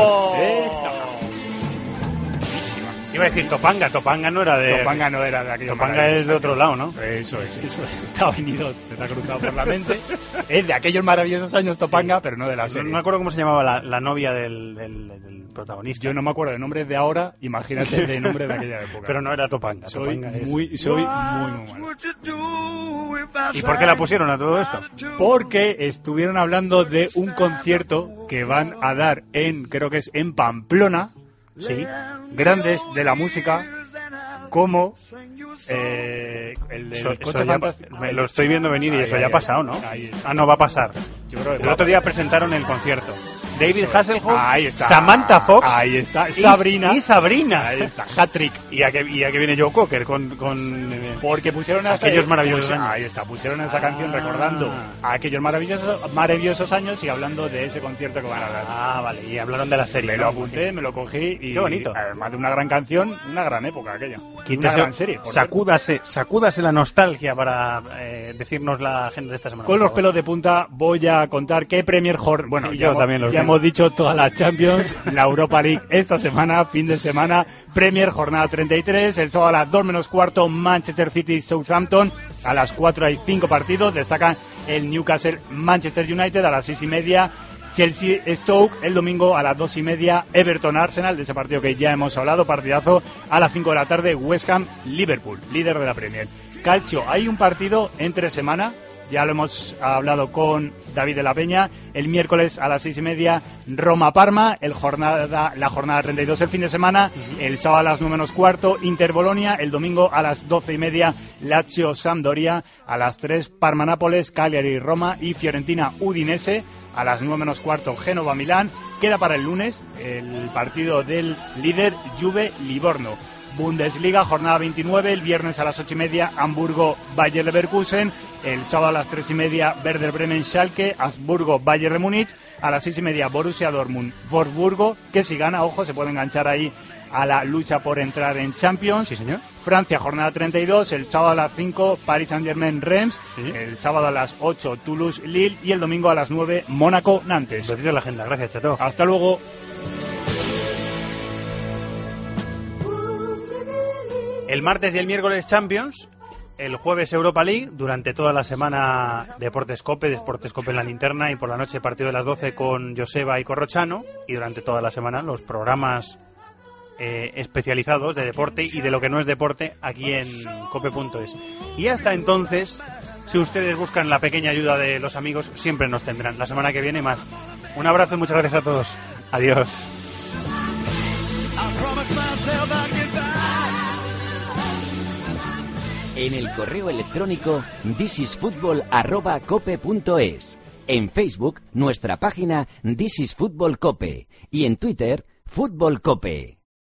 Iba a decir Topanga no era de... Topanga no era de aquellos. Topanga es de otro lado, ¿no? Eso es. Está venido, se te ha cruzado por la mente. Es de aquellos maravillosos años Topanga, sí, pero no de la serie. No me acuerdo cómo se llamaba la novia del protagonista. Yo no me acuerdo de nombres de ahora, imagínate de nombres de aquella época. Pero no era Topanga. Soy muy malo. ¿Y por qué la pusieron a todo esto? Porque estuvieron hablando de un concierto que van a dar creo que es en Pamplona. Sí, grandes de la música, como el de los coches fantásticos. Lo estoy viendo venir y eso ya ha pasado, ¿no? No va a pasar. Yo creo que el otro día presentaron el concierto. David Hasselhoff, ahí está. Samantha Fox, ahí está. Sabrina. Ahí está, hat-trick. Y a que viene Joe Cocker con porque pusieron aquellos maravillosos años. Ahí está, pusieron esa canción recordando a aquellos maravillosos años y hablando de ese concierto que van a dar. Vale, y hablaron de la serie. Me lo apunté, me lo cogí y... Qué bonito. Además de una gran canción, una gran época aquella. Una gran serie. Sacúdase la nostalgia para decirnos la gente de esta semana. Con los pelos de punta voy a contar qué Premier Jornada... Bueno, yo también los hemos dicho toda la Champions, la Europa League esta semana, fin de semana, Premier, jornada 33, el sábado a las 2:15, Manchester City, Southampton, a las 4 hay 5 partidos, destacan el Newcastle, Manchester United, a las 6:30, Chelsea-Stoke el domingo a las 2:30, Everton-Arsenal, de ese partido que ya hemos hablado, partidazo a las 5 de la tarde, West Ham-Liverpool, líder de la Premier. Calcio, hay un partido entre semana, ya lo hemos hablado con David de la Peña, el miércoles a las 6:30, Roma-Parma, la jornada 32 el fin de semana, el sábado a las 9:15, Inter-Bolonia, el domingo a las 12:30, Lazio-Sampdoria, a las 3, Parma-Nápoles, Cagliari-Roma y Fiorentina-Udinese, a las 9:15, Génova-Milán. Queda para el lunes el partido del líder Juve-Livorno. Bundesliga, jornada 29, el viernes a las 8:30, Hamburgo-Bayer Leverkusen, el sábado a las 3:30, Werder Bremen-Schalke, Habsburgo-Bayern de Múnich, a las 6:30, Borussia Dortmund-Wolfsburgo, que si gana, ojo, se puede enganchar ahí a la lucha por entrar en Champions. Sí, señor. Francia, jornada 32, el sábado a las 5, Paris Saint-Germain-Reims, el sábado a las 8, Toulouse-Lille y el domingo a las 9, Mónaco-Nantes. Repite la agenda, gracias, Chato. Hasta luego. El martes y el miércoles Champions, el jueves Europa League, durante toda la semana Deportes Cope en la linterna, y por la noche partido de las 12 con Joseba y Corrochano, y durante toda la semana los programas especializados de deporte y de lo que no es deporte aquí en cope.es. Y hasta entonces, si ustedes buscan la pequeña ayuda de los amigos, siempre nos tendrán. La semana que viene más. Un abrazo y muchas gracias a todos. Adiós. En el correo electrónico thisisfutbol@cope.es. En Facebook, nuestra página This is Fútbol Cope. Y en Twitter, Fútbol Cope.